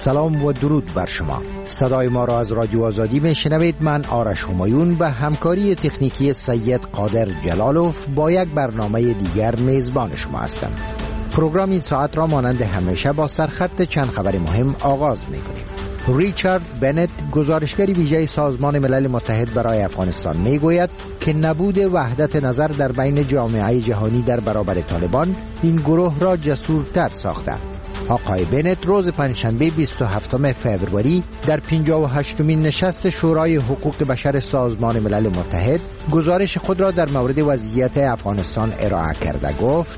سلام و درود بر شما. صدای ما را از رادیو آزادی میشنوید. من آرش همایون و همکاری تکنیکی سید قادر جلالوف با یک برنامه دیگر میزبان شما هستم. پروگرام این ساعت را مانند همیشه با سرخط چند خبر مهم آغاز میکنیم. ریچارد بنت، گزارشگر ویژه سازمان ملل متحد برای افغانستان، میگوید که نبود وحدت نظر در بین جامعه جهانی در برابر طالبان این گروه را جسورتر ساخته. آقای بنت روز پنجشنبه 27 فوریه در 58مین نشست شورای حقوق بشر سازمان ملل متحد گزارش خود را در مورد وضعیت افغانستان ارائه کرده گفت: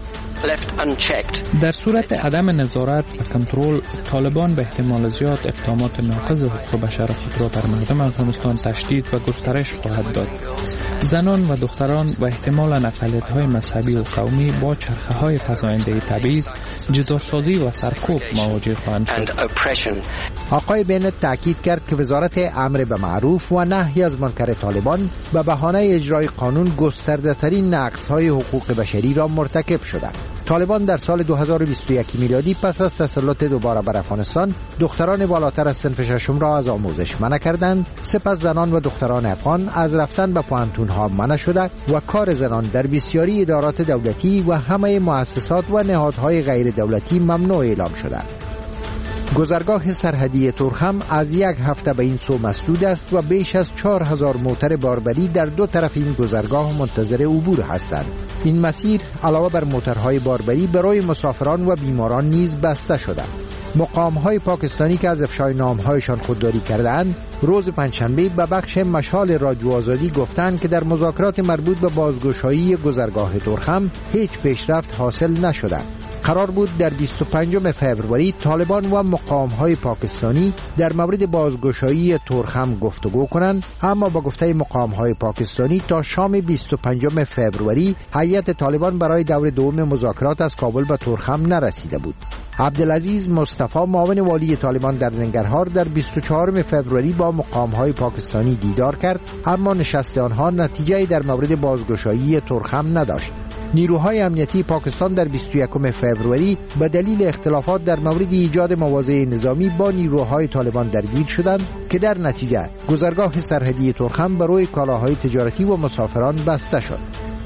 در صورت عدم نظارت و کنترل، طالبان به احتمال زیاد اقدامات ناقض حقوق بشر خود را بر مردم افغانستان تشدید و گسترش خواهد داد. زنان و دختران و احتمالاً اقلیت‌های مذهبی و قومی با چرخه‌های فزاینده تبعیض، جداسازی و سرکوب مواجه خواهند شد. آقای بنت تاکید کرد که وزارت امر به معروف و نهی از منکر طالبان به بهانه اجرای قانون گسترده‌ترین نقض‌های حقوق بشری را مرتکب شده. طالبان در سال 2021 میلادی پس از تسلط دوباره بر افغانستان دختران بالاتر از صنف ششم را از آموزش منع کردند. سپس زنان و دختران افغان از رفتن به پوهنتون‌ها منع شده و کار زنان در بسیاری ادارات دولتی و همه مؤسسات و نهادهای غیر دولتی ممنوع اعلام شده. گذرگاه سرحدی تورخم از یک هفته به این سو مسدود است و بیش از 4000 موتر باربری در دو طرف این گذرگاه منتظر عبور هستند. این مسیر علاوه بر موترهای باربری برای مسافران و بیماران نیز بسته شده. مقام‌های پاکستانی که از افشای نام‌هایشان خودداری کردند، روز پنجشنبه به بخش مشال رادیو آزادی گفتند که در مذاکرات مربوط به بازگشایی گذرگاه تورخم هیچ پیشرفت حاصل نشده. قرار بود در 25 فوریه طالبان و مقام‌های پاکستانی در مورد بازگشایی تورخم گفتگو کنند، اما با گفته مقام‌های پاکستانی تا شام 25 فوریه هیئت طالبان برای دور دوم مذاکرات از کابل به تورخم نرسیده بود. عبدالعزیز مصطفی، معاون والی طالبان در ننگرهار، در 24 فوریه با مقام‌های پاکستانی دیدار کرد، اما نشست آنها نتیجه‌ای در مورد بازگشایی تورخم نداشت. نیروهای امنیتی پاکستان در 21 فوریه به دلیل اختلافات در مورد ایجاد مواضع نظامی با نیروهای طالبان درگیر شدند که در نتیجه گذرگاه سرحدی تورخم برای کالاهای تجارتی و مسافران بسته شد.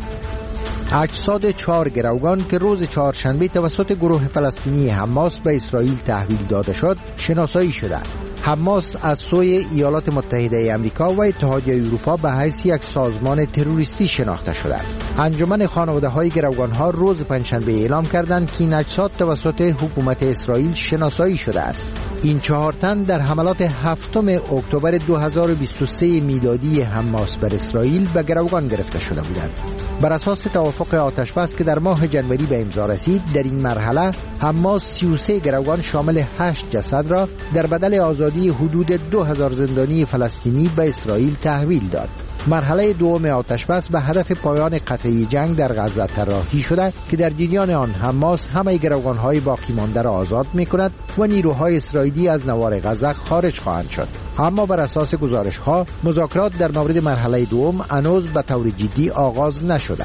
اجساد 4 گروگان که روز چهارشنبه توسط گروه فلسطینی حماس به اسرائیل تحویل داده شد شناسایی شده. حماس از سوی ایالات متحده آمریکا و اتحادیه اروپا به حیث یک سازمان تروریستی شناخته شده. انجمن خانواده‌های گروگان‌ها روز پنجشنبه اعلام کردند که این اجساد توسط حکومت اسرائیل شناسایی شده است. این 4 تن در حملات 7 اکتبر 2023 میلادی حماس بر اسرائیل به گروگان گرفته شده بودند. بر اساس توافق آتشبس که در ماه جنوری به امضا رسید، در این مرحله حماس 33 گروگان شامل 8 جسد را در بدل آزادی حدود 2000 زندانی فلسطینی به اسرائیل تحویل داد. مرحله دوم آتشبس به هدف پایان قطعی جنگ در غزه طراحی شده که در جریان آن حماس همه گروگان‌های باقی مانده را آزاد می‌کند و نیروهای اسرائیلی از نوار غزه خارج خواهند شد. اما بر اساس گزارش‌ها مذاکرات در مورد مرحله دوم هنوز به طور جدی آغاز نشده.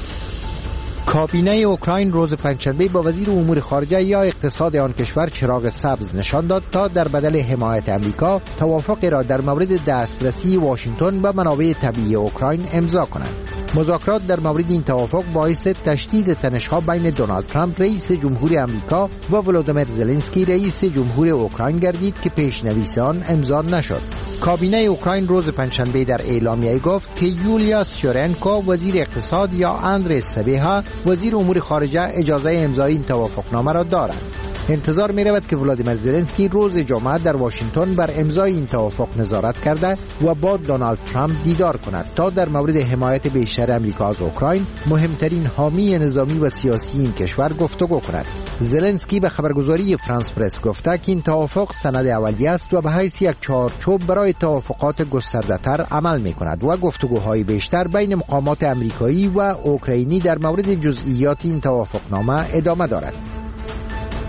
کابینه اوکراین روز پنجشنبه با وزیر امور خارجه یا اقتصاد آن کشور چراغ سبز نشان داد تا در بدل حمایت امریکا توافقی را در مورد دسترسی واشنگتن به منابع طبیعی اوکراین امضا کنند. مذاکرات در مورد این توافق باعث تشدید تنش‌ها بین دونالد ترامپ رئیس جمهور آمریکا و ولودیمیر زلنسکی رئیس جمهور اوکراین گردید که پیش‌نویس آن امضا نشد. کابینه اوکراین روز پنجشنبه در اعلامیه گفت که یولیا سیورنکو وزیر اقتصاد یا اندری سبیها وزیر امور خارجه اجازه امضای این توافقنامه را دارند. انتظار می رود که ولادیمیر زلنسکی روز جمعه در واشنگتن بر امضای این توافق نظارت کرده و با دونالد ترامپ دیدار کند تا در مورد حمایت بیشتر امریکا از اوکراین، مهمترین حامی نظامی و سیاسی این کشور، گفتگو کند. زلنسکی به خبرگزاری فرانس پرس گفته که این توافق سند اولیه است و به حیث یک چارچوب برای توافقات گسترده‌تر عمل می کند و گفتگوهای بیشتر بین مقامات امریکایی و اوکراینی در مورد جزئیات این توافقنامه ادامه دارد.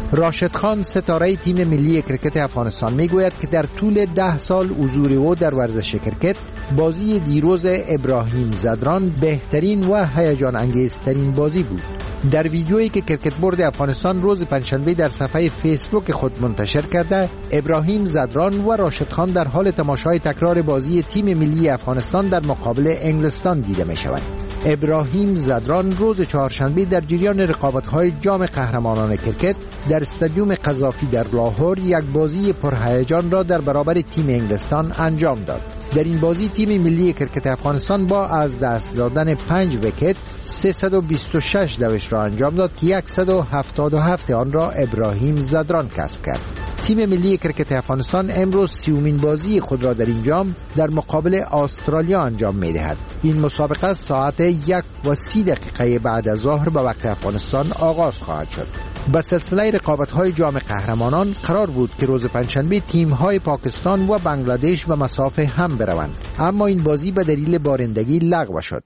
راشد خان ستاره تیم ملی کرکت افغانستان میگوید که در طول 10 سال حضور او در ورزش کرکت بازی دیروز ابراهیم زدران بهترین و هیجان انگیزترین بازی بود. در ویدیویی که کرکت بورد افغانستان روز پنجشنبه در صفحه فیسبوک خود منتشر کرده، ابراهیم زدران و راشد خان در حال تماشای تکرار بازی تیم ملی افغانستان در مقابل انگلستان دیده می شود. ابراهیم زدران روز چهارشنبه در جریان رقابت‌های جام قهرمانان کرکت در استادیوم قذافی در لاهور یک بازی پرهیجان را در برابر تیم انگلستان انجام داد. در این بازی تیم ملی کرکت افغانستان با از دست دادن 5 ویکت 326 دوش را انجام داد که 177 آن را ابراهیم زدران کسب کرد. تیم ملی کرکت افغانستان امروز 30مین بازی خود را در این جام در مقابل استرالیا انجام می‌دهد. این مسابقه ساعت 1:30 بعد از ظهر به وقت افغانستان آغاز خواهد شد. به سلسله رقابت‌های جام قهرمانان قرار بود که روز پنجشنبه تیم‌های پاکستان و بنگلادش به مسافه هم بروند، اما این بازی به دلیل بارندگی لغو شد.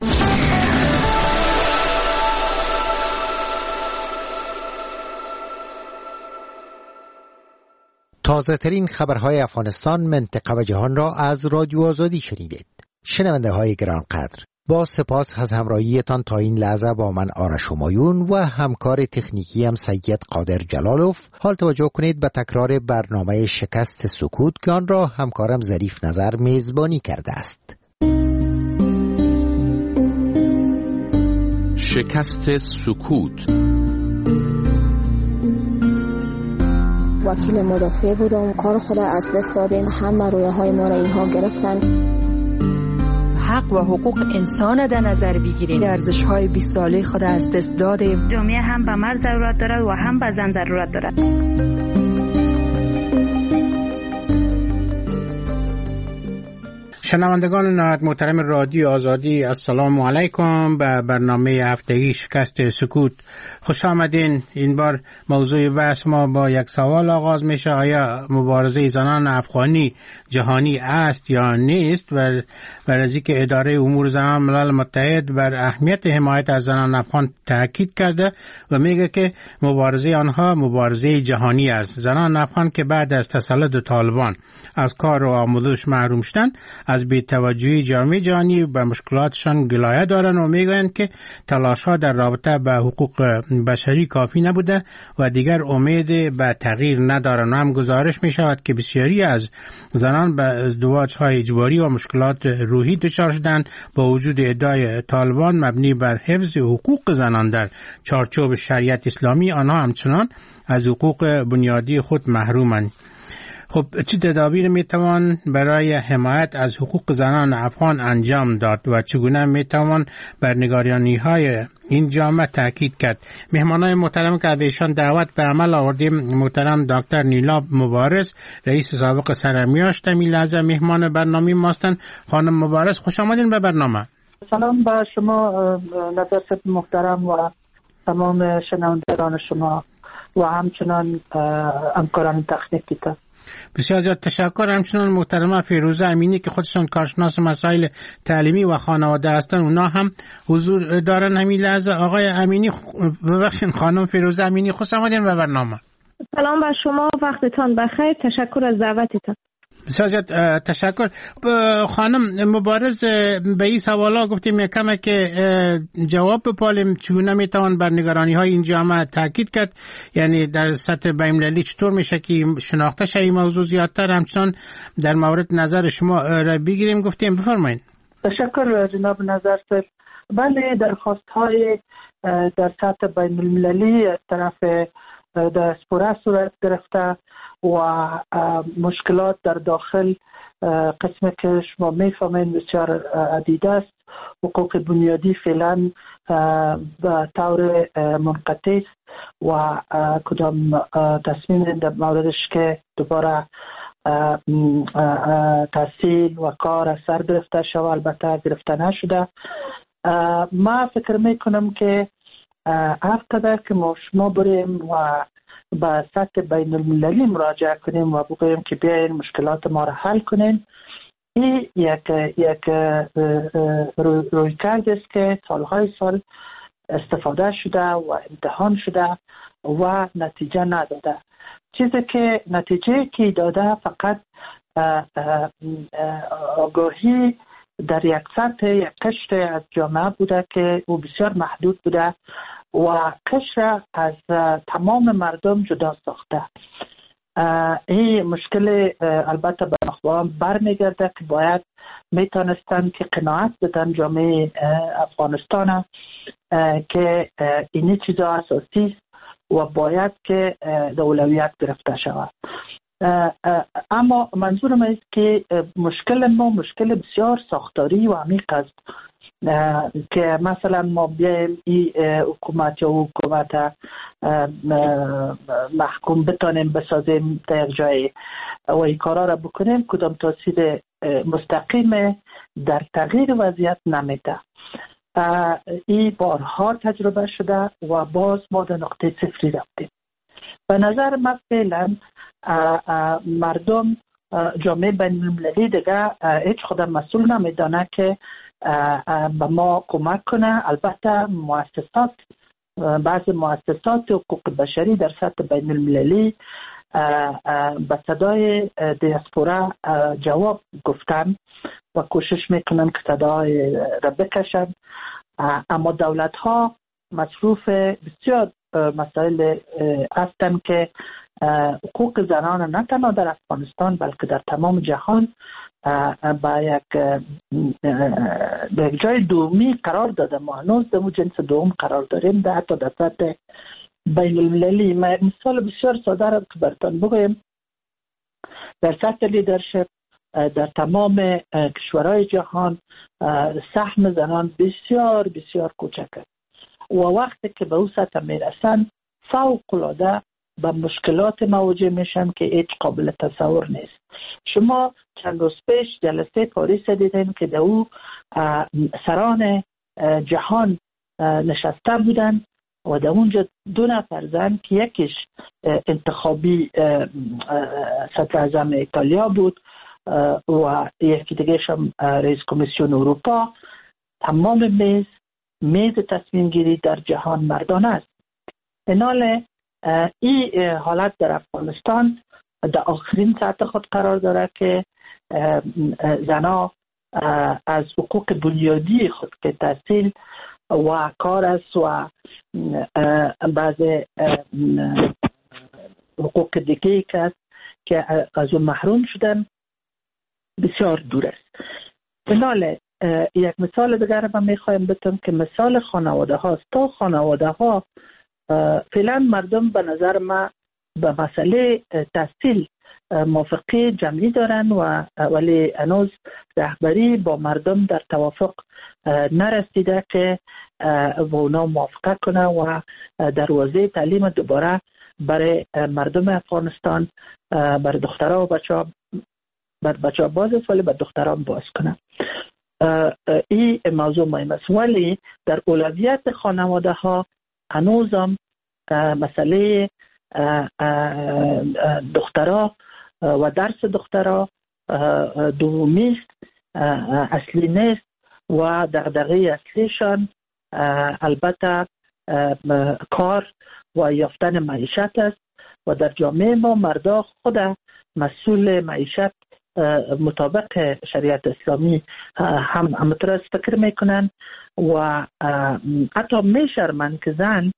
تازه ترین خبرهای افغانستان، منطقه و جهان را از رادیو آزادی شنیدید. شنونده های گرانقدر، با سپاس از همراهیتان تا این لحظه با من آرش همایون و همکار تکنیکی هم سید قادر جلالوف. حال توجه کنید به تکرار برنامه شکست سکوت که آن را همکارم ظریف نظر میزبانی کرده است. شکست سکوت. وکیل مدافع بودم، کار خود از دست دادیم، همه رویاهای ما را اینها گرفتن. حق و حقوق انسان در نظر بگیریم، ارزش‌های 20 ساله خود از دست دادیم. جامعه هم به مرد ضرورت دارد و هم به زن ضرورت دارد. شنوندگان نهایت محترم رادیو آزادی، السلام علیکم. به برنامه هفتگی شکست سکوت خوش آمدین. این بار موضوع بحث ما با یک سوال آغاز میشه: آیا مبارزه زنان افغانی جهانی است یا نیست؟ و از اینکه اداره امور زنان ملل متحد بر اهمیت حمایت از زنان افغان تاکید کرده و میگه که مبارزه آنها مبارزه جهانی است. زنان افغان که بعد از تسلط طالبان از کار و آموزش محروم شدند، از بی‌توجهی جامعه جهانی به مشکلاتشان گلایه دارند و میگویند که تلاش‌ها در رابطه به حقوق بشری کافی نبوده و دیگر امید به تغییر ندارند. و هم گزارش می شود که بسیاری از زنان به ازدواج‌های اجباری و مشکلات روحی دچار شدند با وجود ادعای طالبان مبنی بر حفظ حقوق زنان در چارچوب شریعت اسلامی. آنها همچنان از حقوق بنیادی خود محرومند. خب چه تدابیر میتوان برای حمایت از حقوق زنان افغان انجام داد و چگونه میتوان بر نگرانی‌های این جامعه تاکید کرد؟ مهمانای محترم که از ایشان دعوت به عمل آوردیم: محترم دکتر نیلاب مبارز، رئیس سابق سرمیاشت این لحظه مهمان برنامه ماستن. خانم مبارز، خوش آمدین به برنامه. سلام به شما نظر محترم و تمام شنوندگان شما و همچنان همکاران تکنیکی تا. بسیار زیاد تشکر. همچنان محترمه فیروزه امینی که خودشان کارشناس مسائل تعلیمی و خانواده هستن، اونا هم حضور دارن همین لحظه. آقای امینی، ببخشید خانم فیروزه امینی، خوش آمدین به برنامه. سلام بر شما، وقتتان بخیر، تشکر از دعوتتان. بسیار زیاد تشکر. خانم مبارز، به این سوالا گفتیم یکم که جواب بپالیم چگونه میتوان بر نگرانی های این جامعه تاکید کرد، یعنی در سطح بین‌المللی چطور میشه که شناخته شه این موضوع زیادتر، همچنان در مورد نظر شما را بگیریم. گفتیم بفرمایید. تشکر جناب نظر صاحب. بله، درخواست های در سطح بین‌المللی از طرف دیاسپورا صورت گرفته و مشکلات در داخل قسمی که شما میفهمین بسیار عدید است. حقوق بنیادی فعلا به طور منقطع است و کدام تصمیم در موردش که دوباره تحصیل و کار سر گرفته شود البته گرفته نشده. ما فکر میکنم که هر قدر که ما شما بریم و به سطح بین المللی مراجعه کنیم و بگوییم که بیاین مشکلات ما را حل کنیم، این یک رویکرد است که سالهای سال استفاده شده و امتحان شده و نتیجه نداده. چیزی که نتیجه که داده فقط آگاهی در یک سطح یک قشر از جامعه بوده که او بسیار محدود بوده و قشر از تمام مردم جدا ساخته. این مشکل البته به نخبه‌ها برمیگرده که باید میتونستن که قناعت بدن جامعه افغانستان که این چیزا اساسی است و باید که در اولویت گرفته شود. اما منظورم است که مشکل ما مشکل بسیار ساختاری و عمیق است که مثلا ما بیایم این حکومت یا حکومت محکوم بتانیم بسازیم در یک جای و این کارا را بکنیم کدام تاثیر مستقیم در تغییر وضعیت نمیده. این بارها تجربه شده و باز ما در نقطه صفری رفتیم. به نظر من فعلا مردم جامعه بین المللی دیگه هیچ خودم مسئول نمیدانه که به ما کمک کنه. البته مؤسسات بعض مؤسسات حقوق بشری در سطح بین المللی به صدای دیاسپورا جواب گفتن و کوشش میکنن که صدای را بکشن، اما دولت ها مصروف بسیار مسائل هستند که حقوق زنان نه تنها در افغانستان بلکه در تمام جهان با یک جای دومی قرار داده. ما هنوز در جنس دوم قرار داریم در حتی در سطح بین المللی. مثال بسیار ساده را که براتون بگویم، در سطح لیدرشپ در تمام کشورهای جهان سهم زنان بسیار بسیار کوچک است و وقتی که به او سطح میرسن فوق‌العاده به مشکلات مواجه میشن که هیچ قابل تصور نیست. شما چند روز پیش جلسه پاریس دیدین که در او سران جهان نشسته بودن و در اونجا 2 نفر زن که یکیش انتخابی صدر اعظم ایتالیا بود و یکی دیگه‌ش هم رئیس کمیسیون اروپا. تمام میز تصمیم گیری در جهان مردان است. اینال این حالت در افغانستان در آخرین سطح خود قرار داره که زنها از حقوق بنیادی خود که تحصیل و کار است و بعض حقوق دیگه که از اون محروم شدن بسیار دور است. اینال یک مثال دیگر رو میخوایم بتونم که مثال خانواده هاست. تا خانواده ها فعلا مردم به نظر ما به مسئله تحصیل موافقه جمعی دارن ولی هنوز رهبری با مردم در توافق نرسیده که و اونا موافقه کنه و دروازه تعلیم دوباره برای مردم افغانستان برای دخترها و بچه ها باز است ولی برای دخترها باز کنه. این موضوع مهم است ولی در اولویت خانواده ها هنوزم مسئله دخترها و درس دخترها دومی است، اصلی نیست و دغدغه اصلیشان البته کار و یافتن معیشت است و در جامعه ما مردا خود مسئول معیشت مطابق شریعت اسلامی هم همطور فکر میکنن و حتی میشرمن که زن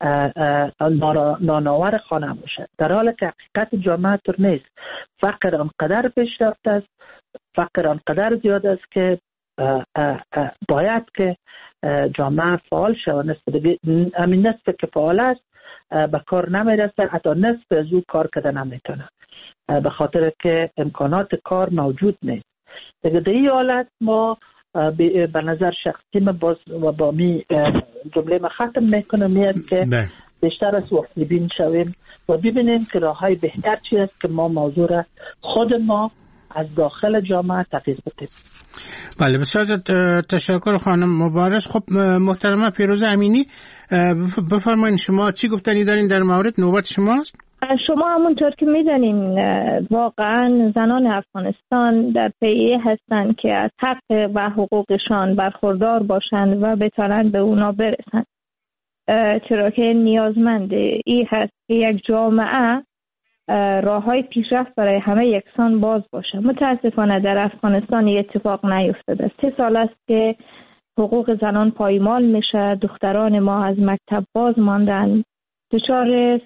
نانآور خانه باشه، در حالی که حقیقت جامعه طور نیست. فقر آنقدر پیشرفت است، فقر آنقدر زیاد است که باید که جامعه فعال شود. همین نصف که فعال است به کار نمیرسه، حتی نصف از او کار کرده نمیتونه به خاطر که امکانات کار موجود نیست. در این حالت ما به نظر شخصی من باز و با می جمله ما ختم میکنم میاد که بیشتر از وقت بین شویم و ببینیم که راههای بهتر چی است که ما موضوع را خود ما از داخل جامعه تغییر بدیم. بله بسیار تشکر خانم مبارز. خب محترمه پیروز امینی بفرمایید شما چی گفتنی دارین در مورد؟ نوبت شماست. شما همونطور که میدانیم واقعا زنان افغانستان در پی هستند که از حق و حقوقشان برخوردار باشند و بتوانند به اونا برسند. چرا که نیازمند این هست که یک جامعه راههای پیشرفت برای همه یکسان باز باشه. متاسفانه در افغانستان این اتفاق نیفتاده. 3 سال است که حقوق زنان پایمال میشه. دختران ما از مکتب باز ماندن، دچار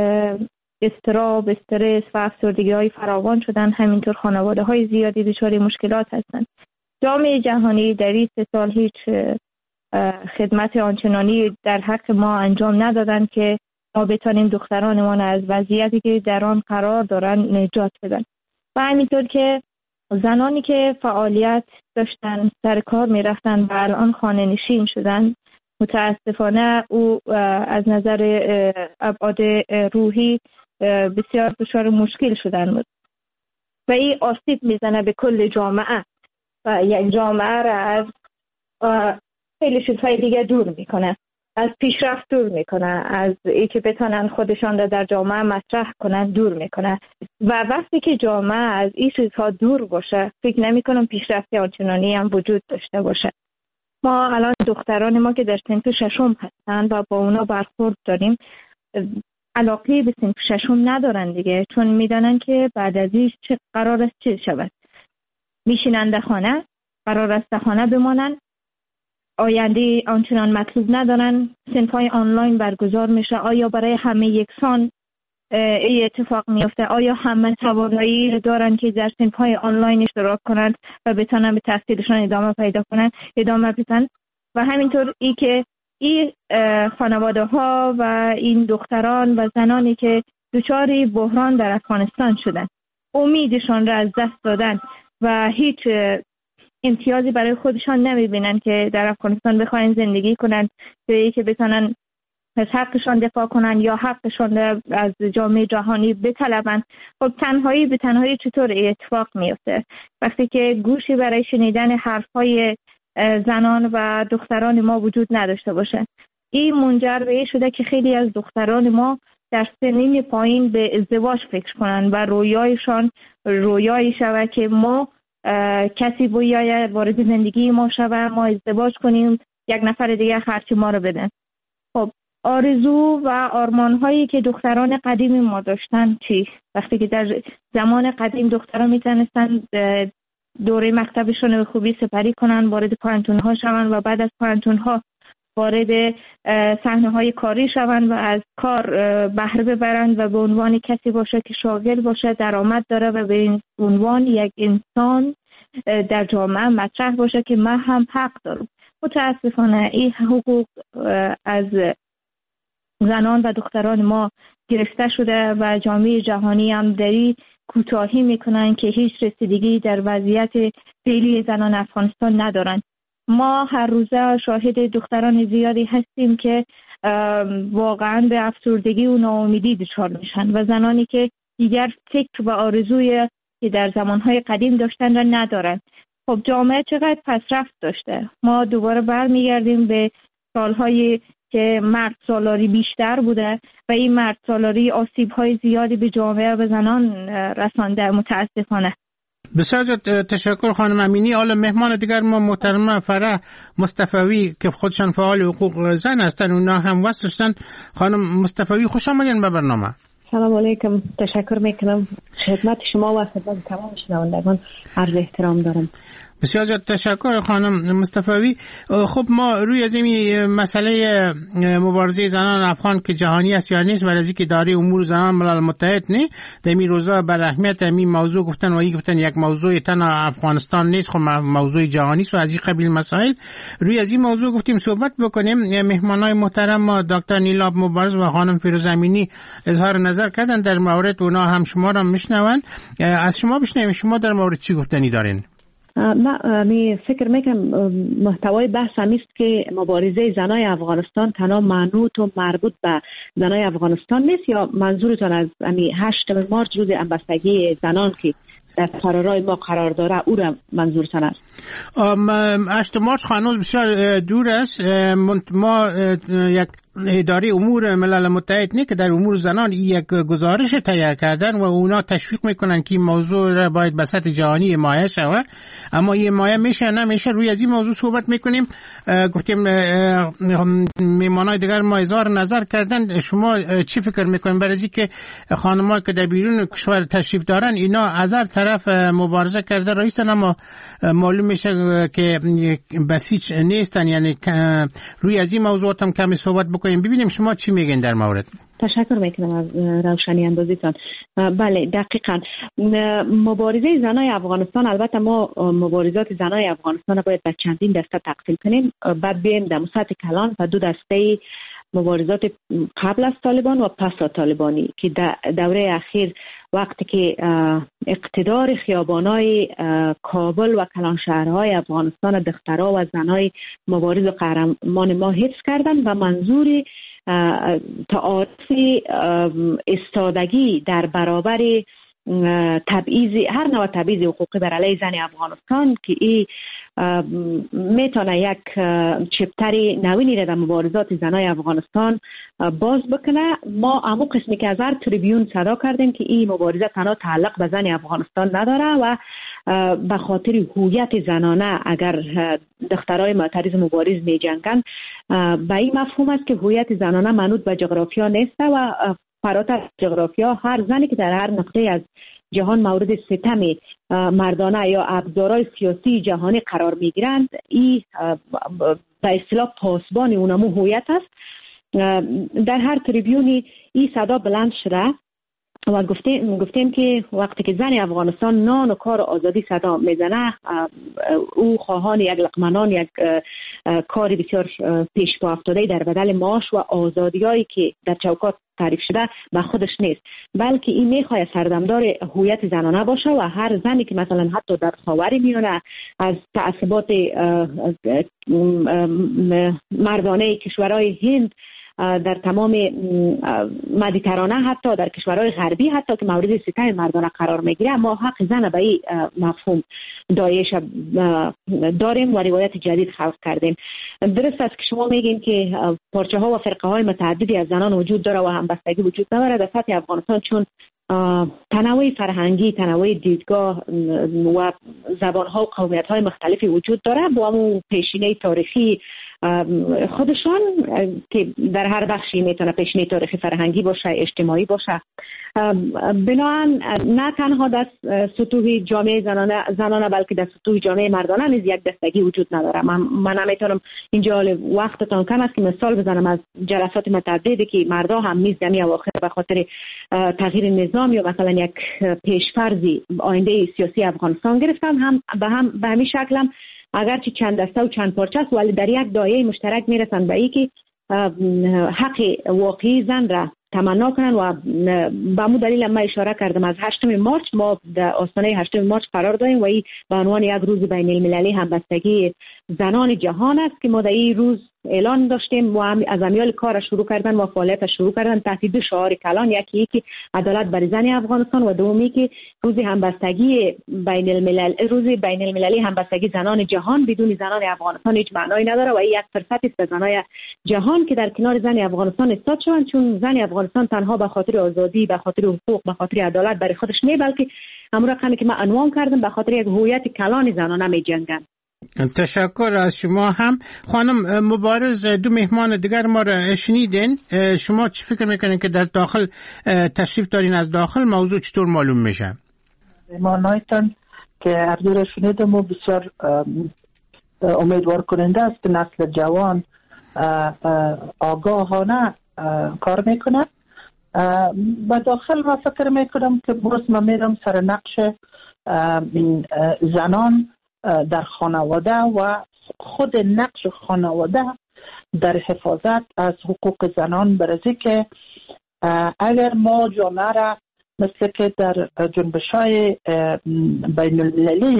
اضطراب، استرس و افسردگی های فراوان شدن. همینطور خانواده های زیادی دچار مشکلات هستند. جامعه جهانی در این 3 سال هیچ خدمت آنچنانی در حق ما انجام ندادن که ما بتانیم دخترانمان از وضعیتی که در آن قرار دارن نجات بدن. و همینطور که زنانی که فعالیت داشتن، سر کار می رفتن و الان خانه نشین شدن، متاسفانه او از نظر ابعاد روحی بسیار دچار مشکل شدن و این آسیب میزنه به کل جامعه و یک جامعه را از خیلی چیزهای دیگه دور میکنه، از پیشرفت دور میکنه، از ای که بتونن خودشان را در جامعه مطرح کنن دور میکنه. و وقتی که جامعه از این چیزها دور باشه، فکر نمیکنم پیشرفت آنچنانی هم وجود داشته باشه. ما الان دختران ما که در صنف 6 هستن و با اونا برخورد داریم، علاقه به صنف 6 ندارن دیگه، چون میدانن که بعد از این قرار است چه شود. میشینن در خانه، قرار است در خانه بمانن، آینده آنچنان مطلوب ندارن. صنف‌های آنلاین برگزار میشه. آیا برای همه یکسان این اتفاق میفته؟ آیا همه توانایی دارن که در صنف‌های آنلاین اشتراک کنند و بتونن به تحصیلشان ادامه پیدا کنن، ادامه بدن؟ و همینطور ای که این خانواده ها و این دختران و زنانی که دچار بحران در افغانستان شدن، امیدشان را از دست دادن و هیچ امتیازی برای خودشان نمیبینن که در افغانستان بخواین زندگی کنن، به که بتونن از حقشان دفاع کنن یا حقشان از جامعه جهانی بطلبن. خب تنهایی به تنهایی چطور اتفاق میفته؟ وقتی که گوشی برای شنیدن حرفهای زنان و دختران ما وجود نداشته باشه. این منجر به این شده که خیلی از دختران ما در سنین پایین به ازدواج فکر کنن و رویایشان رویایی شود که ما کسی باید وارد زندگی ما شود، ما ازدواج کنیم، یک نفر دیگه خرچ ما رو بدن. خب آرزو و آرمان هایی که دختران قدیم ما داشتن چی؟ وقتی که در زمان قدیم دختران میتونستن دوره مکتبشون به خوبی سپری کنن، وارد پانتون ها شون و بعد از پانتون ها وارد صحنه های کاری شون و از کار بهره ببرن و به عنوان کسی باشه که شاغل باشه، درآمد داره و به عنوان یک انسان در جامعه مطرح باشه که من هم حق دارم. متاسفانه این حقوق از زنان و دختران ما گرفته شده و جامعه جهانی هم دری کوتاهی میکنن که هیچ رسیدگی در وضعیت فعلی زنان افغانستان ندارن. ما هر روزه شاهد دختران زیادی هستیم که واقعا به افسردگی و ناامیدی دچار میشن و زنانی که دیگر فکر و آرزوی که در زمانهای قدیم داشتن را ندارن. خب جامعه چقدر پسرفت داشته. ما دوباره برمیگردیم به سالهای که مرد سالاری بیشتر بوده و این مرد سالاری آسیب‌های زیادی به جامعه و زنان رسانده متاسفانه. بسیار تشکر خانم امینی. حالا مهمان دیگر ما محترم فرح مصطفوی که خودشان فعال حقوق زن هستن، اونا هم وصل شدن. خانم مصطفوی خوش آمدین به برنامه. سلام علیکم، تشکر میکنم. خدمت شما و خدمت تمام شنوندگان عرض احترام دارم. بسیار تشکر خانم مصطفوی. خب ما روی این مسئله مبارزه زنان افغان که جهانی است یا نیست، برای اینکه اداره امور زنان ملل متحد نه در این روزا بر اهمیت این موضوع گفتن و این گفتن یک موضوع تنها افغانستان نیست، خب موضوع جهانی است و از این قبیل مسائل روی از این موضوع گفتیم صحبت بکنیم. مهمانای محترم ما دکتر نیلاب مبارز و خانم فیروز امینی اظهار نظر کردن در مورد، اونا هم شما را میشنون. از شما بشنویم شما در مورد چی گفتنی دارین؟ من فکر میکنم محتوای بحث همیست که مبارزه زنای افغانستان تنها منوط و مربوط به زنای افغانستان نیست، یا منظورتان از 8 مارس روز همبستگی زنان که در قرارهای ما قرار داره او را منظورتان است؟ 8 مارس هنوز بسیار دور است. ما یک اداره امور ملل متحد نه که در امور زنان یک گزارش تهیه کردن و اونا تشویق میکنن که این موضوع را باید به سطح جهانی حمایت شود، اما این حمایت میشه نمیشه. روی از این موضوع صحبت میکنیم. گفتیم میمانای دیگر ما اظهار نظر کردن. شما چی فکر میکنین برای اینکه خانم‌ها که در بیرون کشور تشریف دارن اینا از هر طرف مبارزه کرده رئیسن، اما معلوم میشه که بسیج نیستن؟ یعنی روی از این موضوعات هم کمی صحبت بکنیم ببینیم شما چی میگین در مورد. تشکر میکنم از روشنی اندازیتان. بله دقیقاً مبارزه زنای افغانستان، البته ما مبارزات زنای افغانستان باید به چندین دسته تقسیم کنیم. بعد بیایم در سطح کلان و دو دسته مبارزات قبل از طالبان و پس از طالبانی که دوره اخیر وقتی که اقتدار خیابانای کابل و کلان شهرهای افغانستان دخترها و زنای مبارز و قهرمان ما حفظ کردن و منظور تعارف استادگی در برابر تبعیض هر نوع تبعیض حقوقی بر علیه زن افغانستان که این میتونه یک چپتر نوینی را در مبارزات زنای افغانستان باز بکنه. ما همون قسمی که از هر تریبیون صدا کردیم که این مبارزه تنها تعلق به زن افغانستان نداره و به خاطر هویت زنانه اگر دخترای معترض مبارز می جنگن به این مفهوم است که هویت زنانه منوط به جغرافیا نیست و فراتر جغرافیا هر زنی که در هر نقطه از جهان مورد ستم مردانه یا ابزارهای سیاسی جهانی قرار می گیرند، این به اصطلاح پاسبان اونمو هویت است. در هر تریبیونی این صدا بلند شده و گفتیم که وقتی که زن افغانستان نان و کار و آزادی صدا میزنه، او خواهان یک لقمنان یک کار بسیار پیش پا افتاده در بدل معاش و آزادیایی که در چوکات تعریف شده به خودش نیست، بلکه این میخواد سردمدار هویت زنانه باشه و هر زنی که مثلا حتی در خاور میانه از تعصبات مردانه کشورهای هند در تمام مدیترانه حتی در کشورهای غربی حتی که مورد ستم مردانه قرار میگیره، ما حق زن به این مفهوم دایش داریم و روایت جدید خلق کردیم. درست است که شما میگین که پارچه ها و فرقه های متعددی از زنان وجود داره و همبستگی وجود نداره در سطح افغانستان، چون تنوع فرهنگی، تنوع دیدگاه و زبان ها و قومیت های مختلفی وجود داره با همون پیشینه تاریخی خودشان که در هر بخشی میتونه پیشینه تاریخی فرهنگی باشه، اجتماعی باشه. بنابراین نه تنها در سطوح جامعه زنانه بلکه در سطوح جامعه مردانه نیز یک دستگی وجود نداره. من نمیتونم اینجا وقتتان کم است که مثال بزنم از جلسات متعددی که مردا هم نیز دمی اواخر به خاطر تغییر نظام یا مثلا یک پیشفرضی آینده سیاسی افغانستان گرفتن، هم به همین شکل هم اگرچه چند دسته و چند پارچه است ولی در یک دایره مشترک میرسن به این که حق واقعی زن را تمنا کنن و به مو دلیل ما اشاره کردم از 8 مارچ ما در آستانه 8 مارچ قرار داریم و این به عنوان یک روز بین المللی همبستگی زنان جهان است که ما در این روز اعلان داشتیم و از امیال کار شروع کردن و فعالیت شروع کردن تحت دو شعار کلان، یکی که عدالت برای زن افغانستان و دومی که روز همبستگی روز بین المللی همبستگی زنان جهان. بدون زنان افغانستان هیچ معنایی نداره و این یک فرصت است به زنای جهان که در کنار زن افغانستان ایستاد شوند، چون زن افغانستان تنها به خاطر آزادی، به خاطر حقوق، به خاطر عدالت برای خودش نه، بلکه همون رقمی که من عنوان کردم به خاطر یک هویت کلان زنانه می‌جنگن. تشکر از شما هم خانم مبارز. دو مهمان دیگر ما را شنیدین، شما چی فکر میکنین که در داخل تشریف دارین؟ از داخل موضوع چطور معلوم میشه؟ مهمانایتان که عرض شنیدم و بسیار امیدوار کننده است که نسل جوان آگاهانه کار میکنه. و داخل ما فکر میکنم که برست ما میرم سر نقش زنان در خانواده و خود نقش خانواده در حفاظت از حقوق زنان، برای که اگر ما جامعه را مثل که در جنبش‌های بین المللی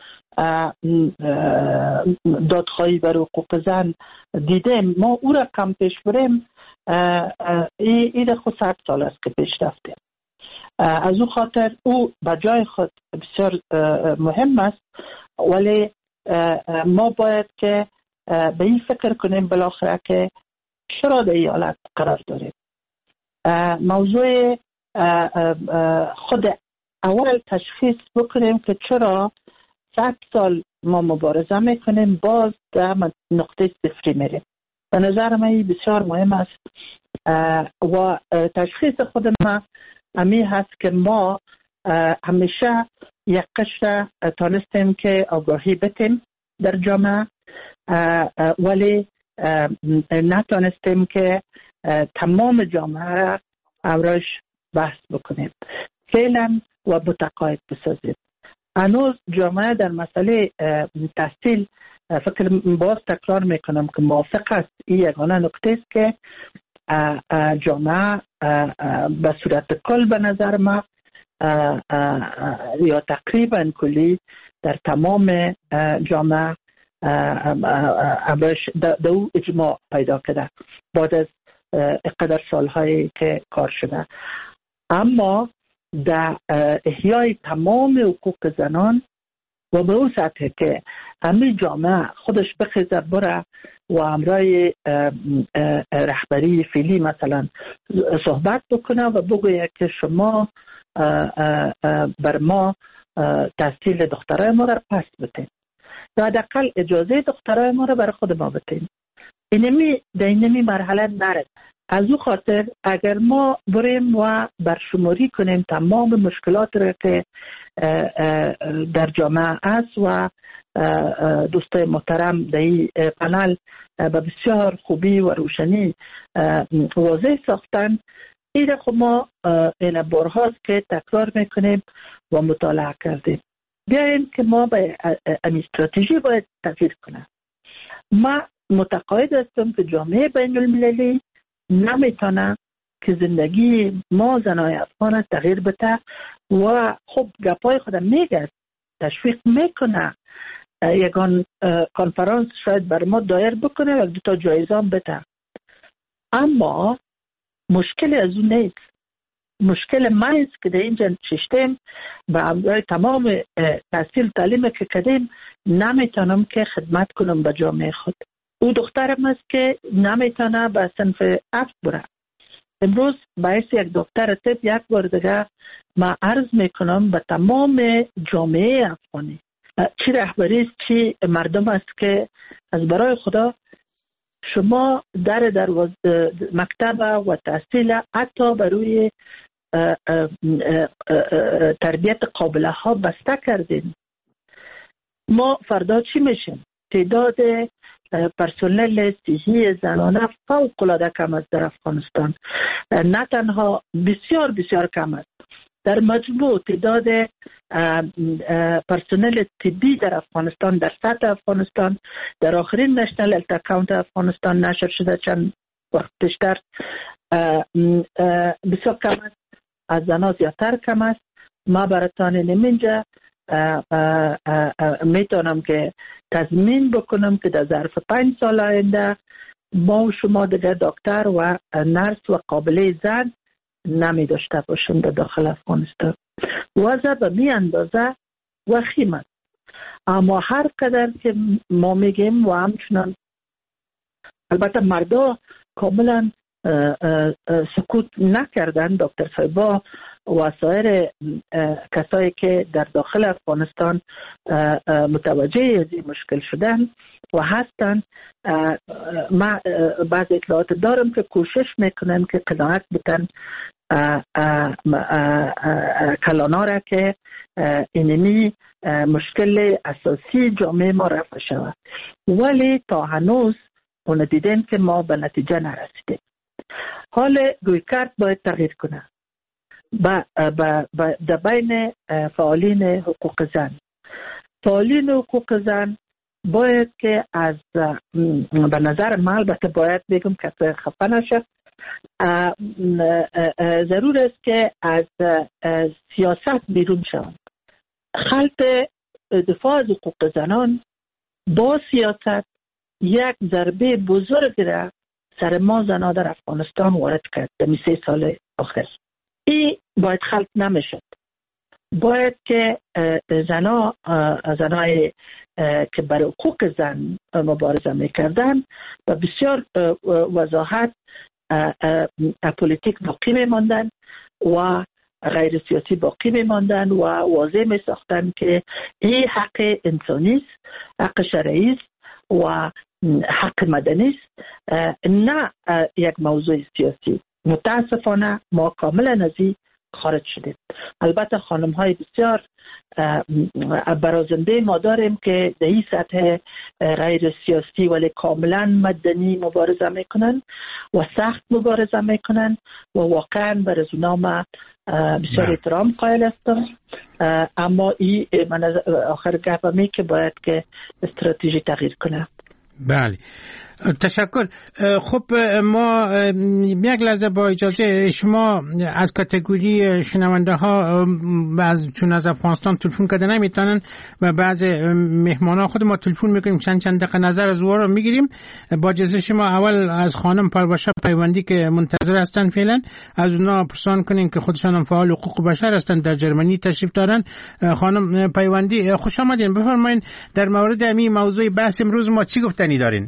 دادخواهی بر حقوق زن دیدیم، ما او را کم پیش بریم، این خود 100 سال است که پیش رفتیم. از او خاطر او به جای خود بسیار مهم است، ولی ما باید که به این فکر کنیم بالاخره که چرا در این حالت قرار داریم؟ موضوع خود اول تشخیص بکنیم که چرا 100 سال ما مبارزه میکنیم باز در نقطه صفری میریم. به نظر من این بسیار مهم است و تشخیص خود ما امی هست که ما همیشه یک قشر تانستیم که آگاهی بتیم در جامعه، ولی نتانستیم که تمام جامعه را امروز بحث بکنیم فعلا و متقاعد بسازیم. هنوز جامعه در مسئله تحصیل فکر باز تکرار میکنم که موافق است. این یگانه نکته است که جامعه به صورت کل به نظر ما یا تقریبا کلی در تمام جامعه دو اجماع پیدا کرده بعد از اقدر سالهایی که کار شده. اما در احیای تمام حقوق زنان و به اون سطح که همین جامعه خودش بخیزه بره و امرای رهبری فعلی مثلا صحبت بکنه و بگویه که شما بر ما تحصیل دخترای ما را پس بتین یا حداقل اجازه دخترای ما را بر خود ما بتین. در اینمی مرحله نرد. از او خاطر اگر ما بریم و برشماری کنیم تمام مشکلات را که در جامعه است و دوستای محترم در این پنل به بسیار خوبی و روشنی واضح ساختن، این را خب ما این بارهاست که تکرار میکنیم و مطالعه کردیم. بیاییم که ما به این استراتژی باید تغییر کنیم. ما متقاعد هستم که جامعه بین المللی نمیتونه که زندگی ما زنای افغان تغییر بده و خب گپای خودم میگه تشویق میکنه یکان کنفرانس شاید بر ما دایر بکنه و 2 جایزه هم بده، اما مشکل از اون نیست. مشکل من است که در اینجا ششتیم و برای تمام تحصیل تعلیم که کردیم نمیتونم که خدمت کنم به جامعه خود. او دخترم است که نمیتونه به صنف افت بره. امروز باعث یک دکتر طب یک بار دیگه ما عرض میکنم به تمام جامعه افغانی، چی رهبری است چی مردم است که از برای خدا شما در مکتب و تحصیل حتی بروی تربیت قابله ها بسته کردین. ما فردا چی میشیم؟ تعداد پرسنل صحی زنانه فوق العاده کم است در افغانستان، نه تنها بسیار بسیار کم است. در مجموع تعداد پرسنل طبی در افغانستان در سطح افغانستان در آخرین نشنل هلت اکاونت افغانستان نشر شده چند وقت پیشتر بسیار کم است، از زنها زیادتر کم است. ما براتان نمینجا میتونم که تضمین بکنم که در ظرف 5 سال آینده ما و شما دیگر دکتر و نرس و قابله زن نمی داشته باشیم در داخل افغانستان. وضع به می اندازه وخیم است. اما هر قدر که ما میگیم و همچنان البته مردا کاملا سکوت نکردن، دکتر صاحبا و سایر کسایی که در داخل افغانستان متوجه از این مشکل شدن و هستن، ما بعض اطلاعات دارم که کوشش میکنن که قناعت بتن کلانا را که اینمی مشکل اساسی جامعه ما رفع شود، ولی تا هنوز اون دیدن که ما به نتیجه نرسیدیم. حال رویکرد باید تغییر کنه در بین فعالین حقوق زن. فعالین حقوق زن باید که از به نظر من البته باید بگم که خفه نشه، ضرور است که از سیاست بیرون شوند. خلط دفاع از حقوق زنان با سیاست یک ضربه بزرگ را سر ما زنها در افغانستان وارد کرد در 3 سال آخر. این باید خلط نمیشد. باید که زنهای که برای حقوق زن مبارزه میکردن و بسیار وضاحت پولیتیک باقی میماندن و غیر سیاسی باقی میماندن و واضح میساختن که این حق انسانی است، حق شرعی است و حق مدنی است، نه یک موضوع سیاسی. متاسفانه ما کاملا از این خارج شدیم. البته خانم های بسیار برازنده ما داریم که در این سطح غیر سیاسی ولی کاملا مدنی مبارزه میکنن و سخت مبارزه میکنن و واقعا بر اونا بسیار احترام قائل هستم. اما این من آخر گفتم که باید که استراتژی تغییر کنه. بله، تشکر. خب ما یک لحظه با اجازه شما از کاتگوری شنونده ها چون از افغانستان تلفن کردن نمیتونن و بعض مهمان ها خود ما تلفن میکنیم چند دقیقه نظر از او رو میگیریم. با اجازه شما اول از خانم پرواشا پیوندی که منتظر هستن فعلا از اونا پرسان کنین که خودشان هم فعال حقوق بشر هستن، در جرمنی تشریف دارن. خانم پیوندی خوش آمدین، بفرمایین در مورد همین موضوع بحث امروز ما چی گفتنی دارین؟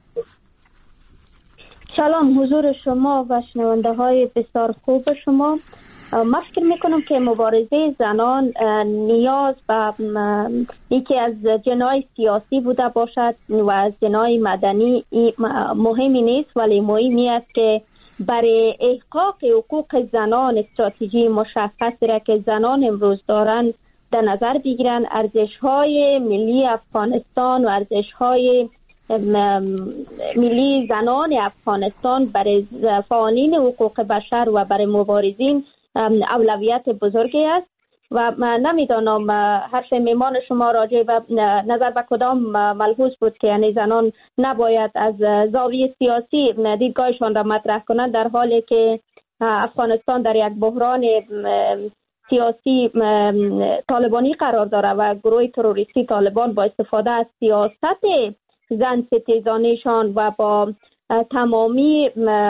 سلام حضور شما و شنونده های بسیار خوب شما. من فکر میکنم که مبارزه زنان نیاز به یکی از جناح سیاسی بوده باشد و از جناح مدنی مهمی نیست، ولی مهمی است که برای احقاق حقوق زنان استراتژی مشخصی را که زنان امروز دارند در نظر بگیرن. ارزش‌های ملی افغانستان و ارزش‌های ملی زنان افغانستان برای فعالین حقوق بشر و برای مبارزین اولویت بزرگی است و من نمیدانم حرف میمان شما راجع به نظر به کدام ملحوظ بود که یعنی زنان نباید از زاویه سیاسی دیدگاهشان را مطرح کنند، در حالی که افغانستان در یک بحران سیاسی طالبانی قرار داره و گروه تروریستی طالبان با استفاده از سیاست زن ستیزانیشان و با تمامی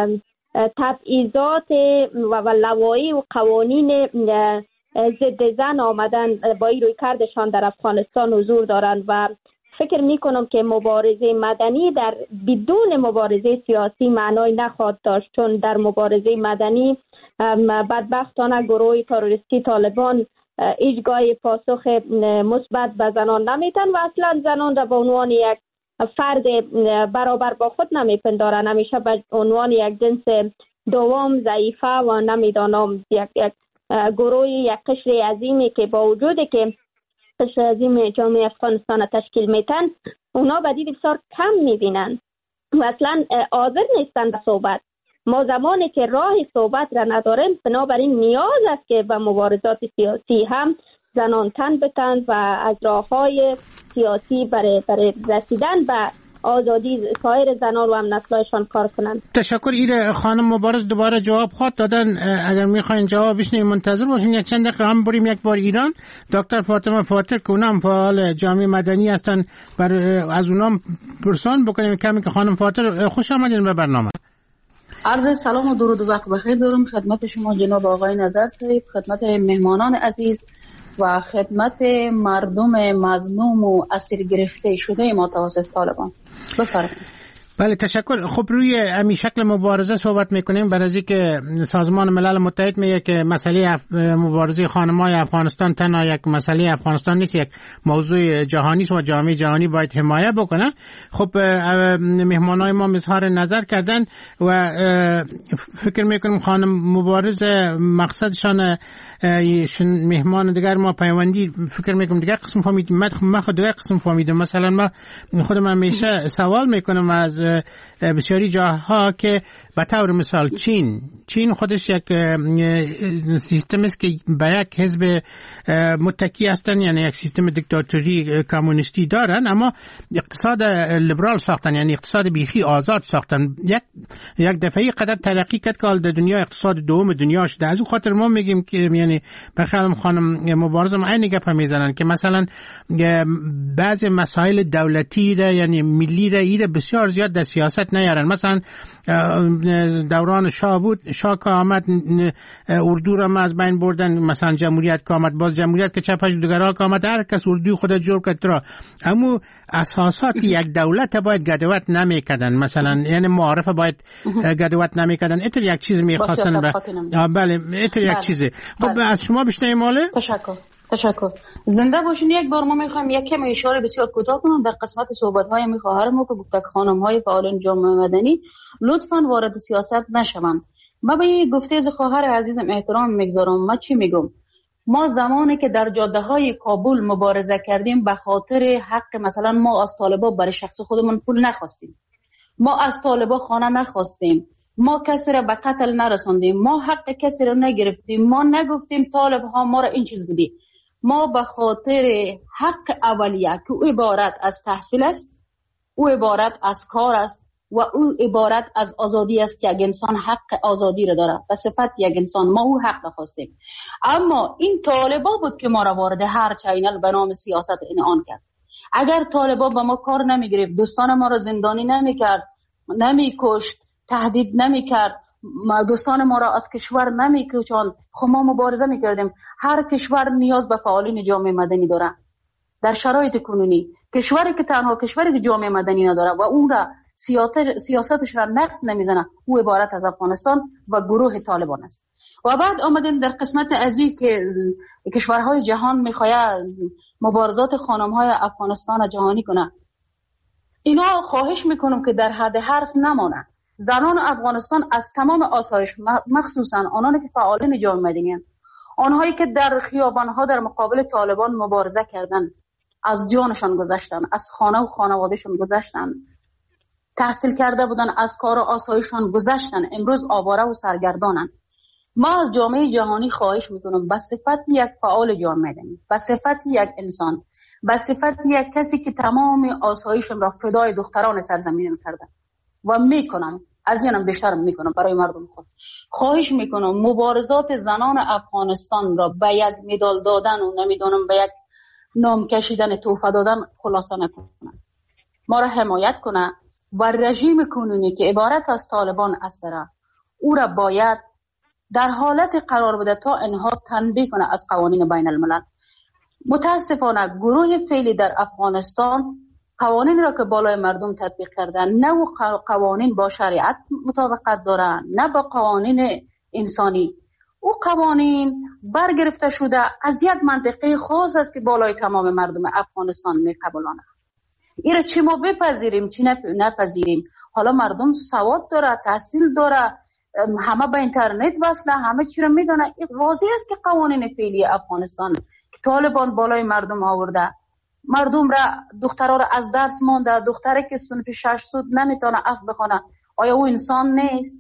تبعیضات و لوایح و قوانین ضد زن آمدن با این روی کردشان در افغانستان حضور دارند و فکر می کنم که مبارزه مدنی در بدون مبارزه سیاسی معنای نخواهد داشت، چون در مبارزه مدنی بدبختانه گروه تروریستی طالبان هیچگاه پاسخ مثبت به زنان نمیتن و اصلا زنان را به عنوان یک فرد برابر با خود نمیپندارن، همیشه به عنوان یک جنس دوم ضعیفه و نمیدانم یک گروه یک قشر عظیمی که با وجودی که قشر عظیم جامعه افغانستان تشکیل میتن اونا بدید بسیار کم میبینن و اصلا حاضر نیستن به صحبت. ما زمانی که راه صحبت را نداریم بنابراین نیاز است که به مبارزات سیاسی هم زنان تن بتند و از راه‌های سیاسی برای رسیدن به آزادی سایر زنان و هم نسل‌هایشان کار کنند. تشکر. ایره خانم مبارز دوباره جواب خواهد دادن، اگر میخواین جواب بشنوید منتظر باشین. یک چند دقیقه هم بریم یک بار ایران. دکتر فاطمه فاطر که اونم فعال جامعه مدنی هستن، از اونام پرسان بکنیم کمی که خانم فاطر خوش آمدین به برنامه. عرض سلام و درود و وقت بخیر دارم خدمت شما جناب آقای نظر صاحب، خدمت مهمانان عزیز و خدمت مردم مظلوم و اسیر گرفته شده ما توسط طالبان. بفرمایید. بله تشکر. خب روی همین شکل مبارزه صحبت میکنیم برای اینکه سازمان ملل متحد میگه که مسئله مبارزه خانم‌های افغانستان تنها یک مسئله افغانستان نیست، یک موضوع جهانی است و جامعه جهانی باید حمایت بکنه. خب مهمانای ما اظهار نظر کردن و فکر میکنیم خانم مبارز مقصدشان مهمان دیگر ما پیوندی فکر میکنم دیگر قسم فهمیدیم، من خود دیگر قسم فهمیدم. مثلا من خودم همیشه سوال میکنم از بسیاری جاها که به طور مثال چین خودش یک سیستم است که به یک حزب متکی هستن، یعنی یک سیستم دیکتاتوری کمونیستی دارن، اما اقتصاد لیبرال ساختن، یعنی اقتصاد بیخی آزاد ساختن. یک دفعه قدر ترقی کرد که در دنیا اقتصاد دوم دنیا شده. از اون خاطر ما میگیم که یعنی بخیال خانم مبارز ما اینی گپ میزنن که مثلا بعضی مسائل دولتی را یعنی ملی را بسیار زیاد در سیاست نیارن. مثلا دوران شاه بود، شاه که آمد اردو را از بین بردن، مثلا جمهوریت که آمد باز جمهوریت که چپش دیگرها که آمد هر کس اردو خود جور کرد را. اما اساسات یک دولت باید گدوت نمیکردن، مثلا یعنی معارف باید گدوت نمیکردن. اینطور یک چیز میخواستن بله اینطور یک چیزه. خب از شما بشنویم ماله. تشکر. زنده باشین. یک بار ما میخوایم یک کم اشاره بسیار کوتاه کنم در قسمت صحبت های می خواهرم که گفته خانم های فعالان جامعه مدنی لطفاً وارد سیاست نشوند. من به این گفته از خواهر عزیزم احترام میگذارم. من چی میگم؟ ما زمانی که در جاده های کابل مبارزه کردیم به خاطر حق، مثلا ما از طالبا برای شخص خودمون پول نخواستیم، ما از طالبا خانه نخواستیم، ما کسی را به قتل نرساندیم، ما حق کسی را نگرفتیم، ما نگفتیم طالب ها ما را این چیز بودی. ما به خاطر حق اولیه که او عبارت از تحصیل است، او عبارت از کار است و او عبارت از آزادی است که یک انسان حق آزادی را داره و صفت یک انسان، ما او حق خواستیم. اما این طالبا بود که ما را وارد هر چینل به نام سیاست آن کرد. اگر طالبا به ما کار نمیگرفت، دوستان ما را زندانی نمیکرد، نمیکشت، تهدید نمیکرد، دوستان ما را از کشور نمیکشاند، خب ما مبارزه میکردیم. هر کشور نیاز به فعالین جامعه مدنی داره. در شرایط کنونی کشوری که تنها کشوری که جامعه مدنی نداره و اون را سیاستش را نقد نمیزنه، او عبارت از افغانستان و گروه طالبان است. و بعد آمدیم در قسمت ازی که کشورهای جهان میخواد مبارزات خانم‌های افغانستان جهانی کنه. اینا خواهش میکنم که در حد حرف نمانه. زنان افغانستان از تمام آسایش، مخصوصا آنانی که فعالین جامعه مدنی هستند، آنهایی که در خیابان‌ها در مقابل طالبان مبارزه کردند، از جانشان گذشتن، از خانه و خانوادهشان گذشتن، تحصیل کرده بودن، از کار و آسایششان گذشتن، امروز آواره و سرگردانن. ما از جامعه جهانی خواهش میکنم به صفت یک فعال جامعه مدنی، به صفت یک انسان، به صفت یک کسی که تمام آسایشم را فدای دختران سرزمین کردن و میکنم، از اینم بیشتر میکنم برای مردم خود. خواهش میکنم مبارزات زنان افغانستان را به یک مدال دادن و نمیدونم به یک نام کشیدن، تحفه دادن خلاصه نکنن. ما را حمایت کنه و رژیم کنونی که عبارت از طالبان است او را باید در حالت قرار بده تا اینها تنبیه کنه از قوانین بین الملل. متاسفانه گروه فعلی در افغانستان قوانین را که بالای مردم تطبیق کردن، نه قوانین با شریعت مطابقت دارن نه با قوانین انسانی. او قوانین برگرفته شده از یک منطقه خاص است که بالای تمام مردم افغانستان میقبولانه. این را چی ما بپذیریم چی نپذیریم. حالا مردم سواد داره، تحصیل داره، همه به اینترنت وصله، همه چی را میدونه. این واضح است که قوانین فعلی افغانستان که طالبان بالای مردم آورده، مردم را، دخترها را از درس مانده. دختری که صنف 6 سود نمیتونه اف بخونه، آیا او انسان نیست؟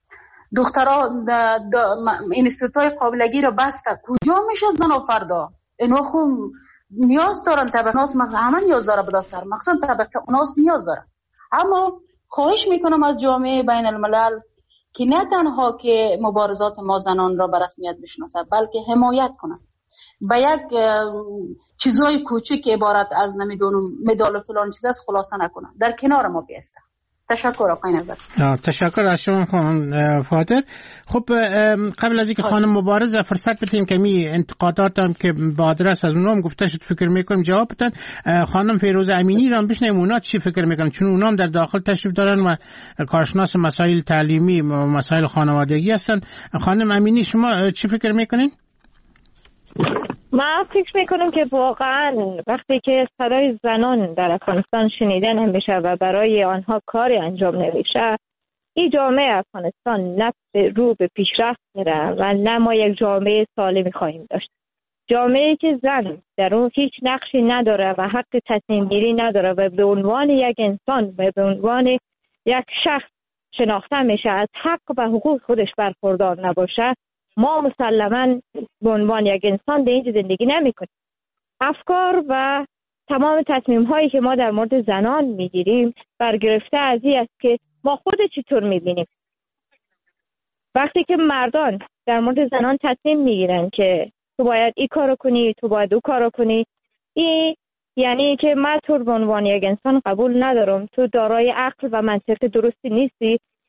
دخترها اینستیتوت‌های قابلگی را بسته، کجا میشه زن و فردا؟ اینا خود نیاز دارن، طبقه ناس همه نیاز داره به دختر، مخصوصا طبقه ناس نیاز داره. اما خواهش میکنم از جامعه بین الملل که نه تنها که مبارزات ما زنان را به رسمیت بشناسه، بلکه حمایت کنه. به یک چیزای کوچیک عبارت از نمیدونم مدال فلان چیز است خلاصه نکنه، در کنار ما بیسته. تشکر آقای نظر. تشکر از شما خانم فاتر. خب قبل از اینکه خانم مبارزه فرصت بدیم که می انتقاداتم که با آدرس از اونام گفته شد فکر میکنم جواب بدن، خانم فیروز امینی را بشنویم اونا چی فکر میکنن، چون اونام در داخل تشریف دارن و کارشناس مسائل تعلیمی و مسائل خانوادگی هستن. خانم امینی شما چی فکر میکنین؟ من فکر میکنم که واقعا وقتی که صدای زنان در افغانستان شنیده نمیشه و برای آنها کاری انجام نمیشه، این جامعه افغانستان نه رو به پیشرفت میره و نه ما یک جامعه سالمی خواهیم داشت. جامعه که زن در اون هیچ نقشی نداره و حق تصمیم گیری نداره و به عنوان یک انسان و به عنوان یک شخص شناخته میشه، از حق و حقوق خودش برخوردار نباشه، ما مسلماً به عنوان یک انسان به اینجا زندگی نمی کنیم. افکار و تمام تصمیم هایی که ما در مورد زنان می گیریم برگرفته از این است که ما خود چطور می بینیم. وقتی که مردان در مورد زنان تصمیم می گیرن که تو باید این کارو کنی، تو باید او کارو کنی، این یعنی که من تو به عنوان یک انسان قبول ندارم، تو دارای عقل و منطق درستی نیستی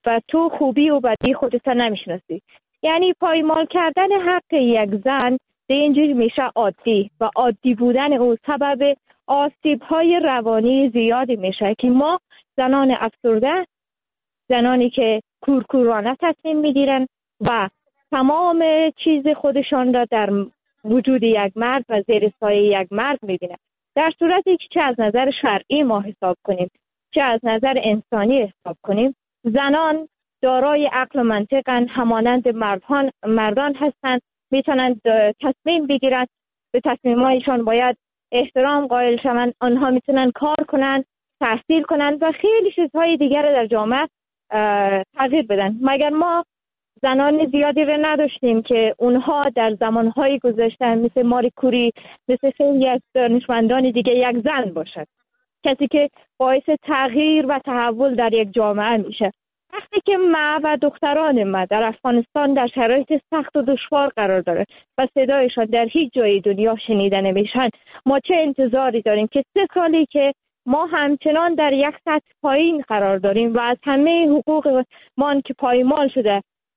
و تو خوبی و بدی خودت نمیشناسی. یعنی پایمال کردن حق یک زن به اینجور میشه عادی و عادی بودن او سبب آسیب‌های روانی زیادی میشه که ما زنان افسرده، زنانی که کورکورانه تصمیم میگیرن و تمام چیز خودشان را در وجود یک مرد و زیر سایه یک مرد میبینن، در صورتی که چه از نظر شرعی ما حساب کنیم چه از نظر انسانی حساب کنیم، زنان دارای عقل و منطقن، همانند مردان هستند، میتونند تصمیم بگیرند، به تصمیمایشان باید احترام قائل شوند، آنها میتونن کار کنند، تحصیل کنند و خیلی چیزهای دیگر در جامعه تغییر بدن. مگر ما زنان زیادی رو نداشتیم که اونها در زمانهای گذشته مثل ماری کوری، مثل خیلی از دانشمندان دیگه یک زن باشد، کسی که باعث تغییر و تحول در یک جامعه میشه. وقتی که ما و دختران ما در افغانستان در شرایط سخت و دشوار قرار داره و صدایشان در هیچ جای دنیا شنیده نمیشن، ما چه انتظاری داریم که 3 سالی که ما همچنان در یک سطح پایین قرار داریم و از همه حقوق ما که پایمال شده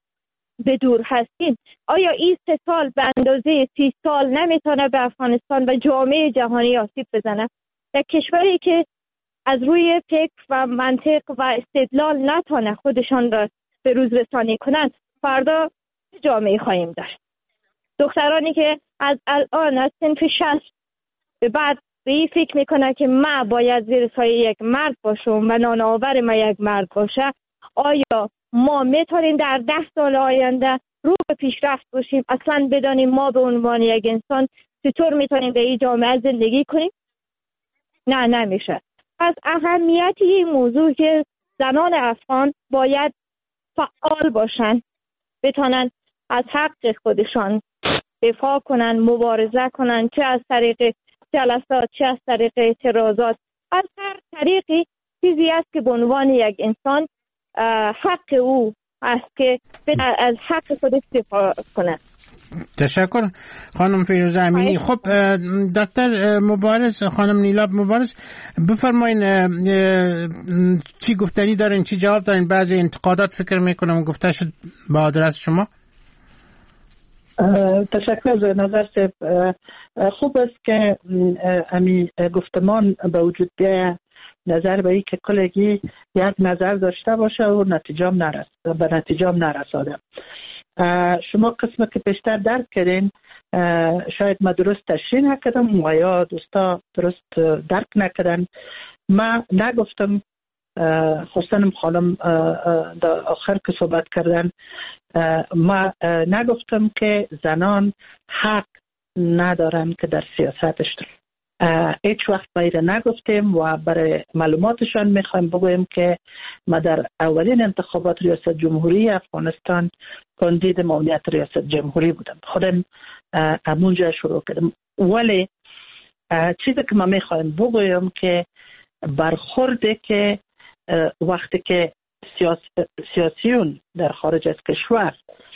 به دور هستیم، آیا این 3 سال به اندازه 30 سال نمیتونه به افغانستان و جامعه جهانی آسیب بزنه؟ در کشوری که از روی فکر و منطق و استدلال نتونه خودشان را به روز رسانی کنند، فردا جامعه خواهیم داشت. دخترانی که از الان از صنف 6 به بعد به این فکر میکنه که ما باید زیر سایه یک مرد باشم و نانآور ما یک مرد باشه، آیا ما میتونیم در 10 سال آینده رو به پیشرفت باشیم؟ اصلا بدانیم ما به عنوان یک انسان چطور میتونیم به این جامعه زندگی کنیم؟ نه، نمیشه. پس اهمیتی این موضوع که زنان افغان باید فعال باشن، بتونن از حق خودشان دفاع کنن، مبارزه کنن، چه از طریق جلسات، چه از طریق اعتراضات، از هر طریقی چیزی است که به عنوان یک انسان حق او است که از حق خودش دفاع کنه. تشکر خانم فیروزه امینی. خب دکتر مبارز، خانم نیلاب مبارز، بفرمایین چی گفتنی دارین، چی جواب دارین؟ بعضی انتقادات فکر میکنم گفته شد با آدرس شما. تشکر از نظر سب. خوب است که امی گفتمان به وجود بیاید، نظر به ای که کلگی یک نظر داشته باشه و به نتیجام نرساده. شما قسمت که بیشتر درک کردین، شاید ما درست تشریح نکردم و یا دوستا درست درک نکردن. ما نگفتم، خصوصا خانم در آخر که صحبت کردن، ما نگفتم که زنان حق ندارن که در سیاستش هیچ وقت باید نگفتیم و برای معلوماتشان میخوایم بگویم که ما در اولین انتخابات ریاست جمهوری افغانستان کاندید ممنوعیت ریاست جمهوری بودم، خودم همونجا شروع کردم. ولی چیزی که ما میخوایم بگویم که برخورده که وقتی که سیاسیون در خارج از کشور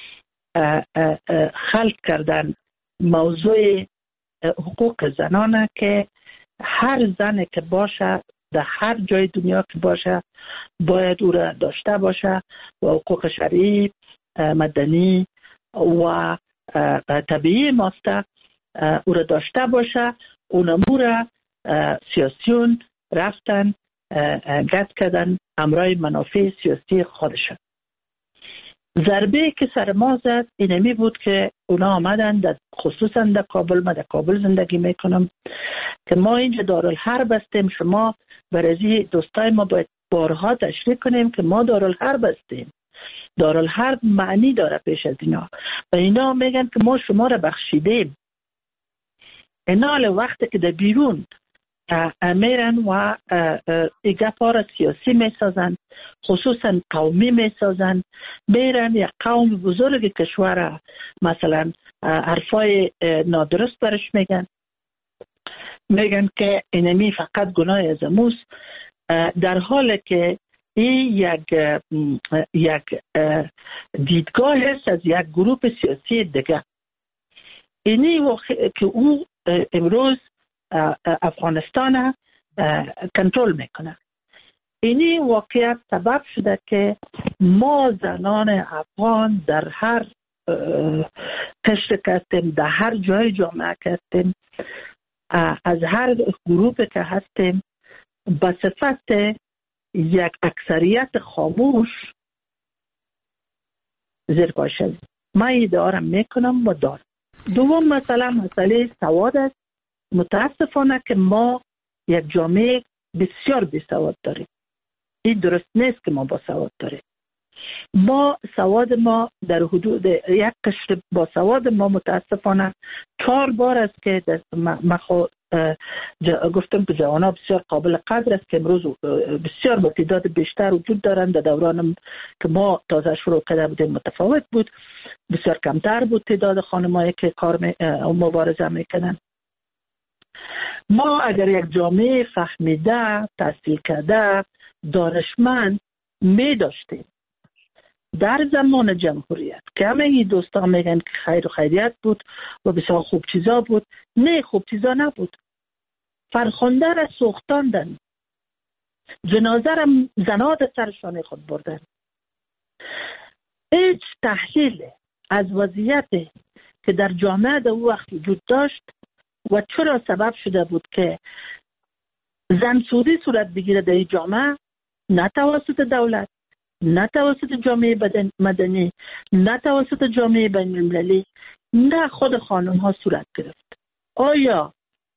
خلق کردن موضوع حقوق زنانه که هر زن که باشه در هر جای دنیا که باشه باید او را داشته باشه و حقوق شرعی، مدنی و طبیعی ماسته او را داشته باشه. اونمو را سیاسیون رفتن گد کردن امرای منافع سیاسی خودشون. ضربه که سر ما زد اینمی بود که اونا آمدن خصوصا در کابل، من در کابل زندگی میکنم، که ما اینجا دارالحرب هستیم، شما برای دوستای ما باید بارها تشریح کنیم که ما دارالحرب هستیم. دارالحرب معنی داره پیش از اینا و اینا میگن که ما شما را بخشیدیم. اینا وقتی که در بیرون میرن و گپا را سیاسی میسازن، خصوصا قومی میسازن، میرن یک قوم بزرگ کشور مثلا حرفای نادرست برش میگن که اینمی فقط گناه از اموست، در حالی که این یک دیدگاه هست از یک گروه سیاسی دیگه. اینی که او امروز افغانستان کنترل میکنه. این واقعیت سبب شده که ما زنان افغان در هر قشر کردیم، در هر جای جامعه کردیم، از هر گروه که هستیم، به صفت یک اکثریت خاموش زیر پا شدیم. من ادعا میکنم و دارم. دوم مسئله سواد است. متاسفانه که ما یک جامعه بسیار بیسواد داریم. این درست نیست که ما با سواد داریم. سواد ما در حدود یک قشر با سواد ما متاسفانه 4 بار است که ما گفتم که جوانان بسیار قابل قدر است که امروز بسیار با تعداد بیشتر وجود دارند. در دوران که ما تازه شروع کرده بودیم متفاوت بود، بسیار کمتر بود تعداد خانمایی که کار مبارزه میکنن. ما اگر یک جامعه فهمیده، تحصیل کرده، دانشمند می داشتیم در زمان جمهوریت که همه این دوستان میگن که خیر و خیریت بود و بسیار خوب چیزا بود، نه خوب چیزا نبود. فرخنده را سوختاندن، جنازه را زناد سرشان خود بردن. هیچ تحلیل از وضعیتی که در جامعه در وقت وجود داشت و چرا سبب شده بود که زنسودی صورت بگیره در این جامعه، نه توسط دولت، نه توسط جامعه مدنی، نه توسط جامعه بین المللی، نه خود خانم ها صورت گرفت. آیا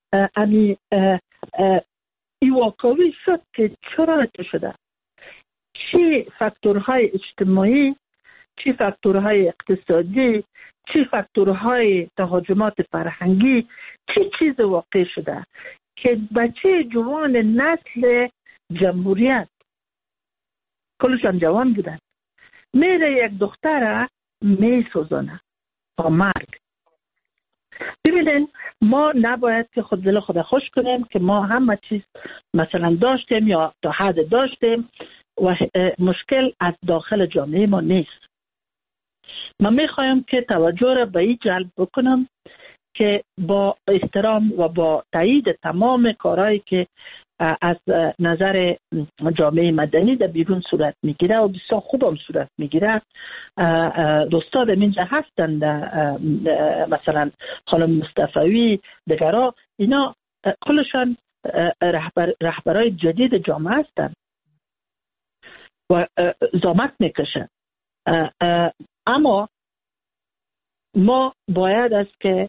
این واقعی شد که چرا شده؟ چی فاکتورهای اجتماعی، چی فاکتورهای اقتصادی، چی فاکتورهای تهاجمات فرهنگی، چی چیز واقع شده که بچه جوان نسل جمهوریت کلشان جوان بودن میره یک دختر می سوزانه با مرگ. ببینین ما نباید که خود دل خود خوش کنیم که ما همه چیز مثلا داشتیم یا تا حد داشتیم و مشکل از داخل جامعه ما نیست. من میخوایم که توجه را به این جلب بکنم که با احترام و با تایید تمام کارهایی که از نظر جامعه مدنی در بیرون صورت میگیره و بسیار خوب هم صورت میگیره، دوستان اینجا هستند، مثلا خانم مصطفی دگرها، اینا کلشان رهبرای جدید جامعه هستند و زحمت میکشن. اما ما باید است که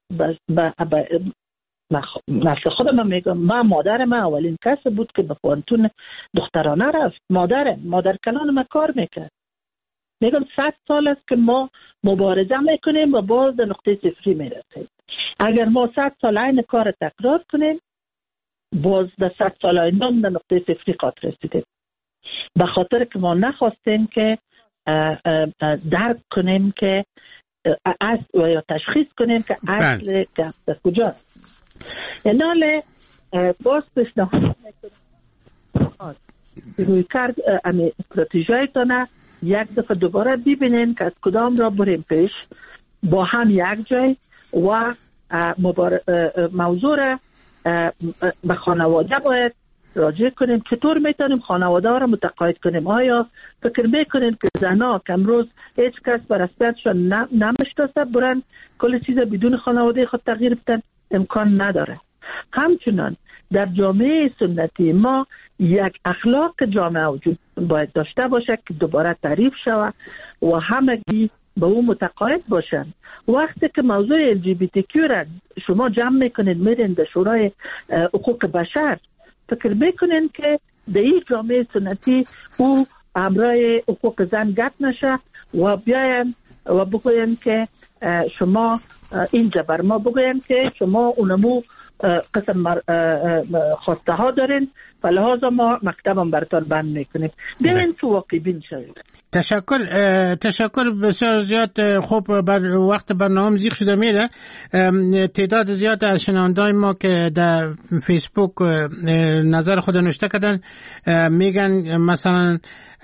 نفس خودم هم میگم، مادر من اولین کس بود که به پانتون دخترانه رفت. مادر کلان ما کار میکرد. میگم 100 سال است که ما مبارزه میکنیم و باز در نقطه صفری میرسیم. اگر ما 100 سال این کار تکرار کنیم، باز در 100 سال آینده در نقطه صفری قاطر رسیدیم. به خاطر که ما نخواستیم که درک کنیم که اصل یا تشخیص کنیم که اصل در کجاست. اینال باز پیشنهاد میکنم روی کرد استراتژیتونه یک دفعه دوباره ببینین که از کدام را بریم پیش، با هم یک جای و موضوع را به خانواده باید راجع کنیم. چطور میتونیم خانواده را متقاعد کنیم؟ آیا فکر میکنیم که زنها که امروز هیچ کس بر رسمیتشان نمیشناسه برن کل چیز بدون خانواده خود تغییر بدن؟ امکان نداره. همچنان در جامعه سنتی ما یک اخلاق جامعه وجود باید داشته باشه که دوباره تعریف شود و همگی به اون متقاعد باشن. وقتی که موضوع LGBTQ را شما جمع میکنید میرین در شورای حقوق بشر، فکر میکنین که در این جامعه سنتی او امرای حقوق زن گپ نشه و بیاین و بگوین که شما اینجا بر ما بگوین که شما اونمو قسم خواسته ها دارین و لحاظا ما مکتبم براتون بند میکنیم. بیاین تو واقعی بین شوید. تشکر بسیار زیاد. خوب وقت برنامه زیغ شده میره. تعداد زیاد از شنوندای ما که در فیسبوک نظر خود نوشته کردن میگن، مثلا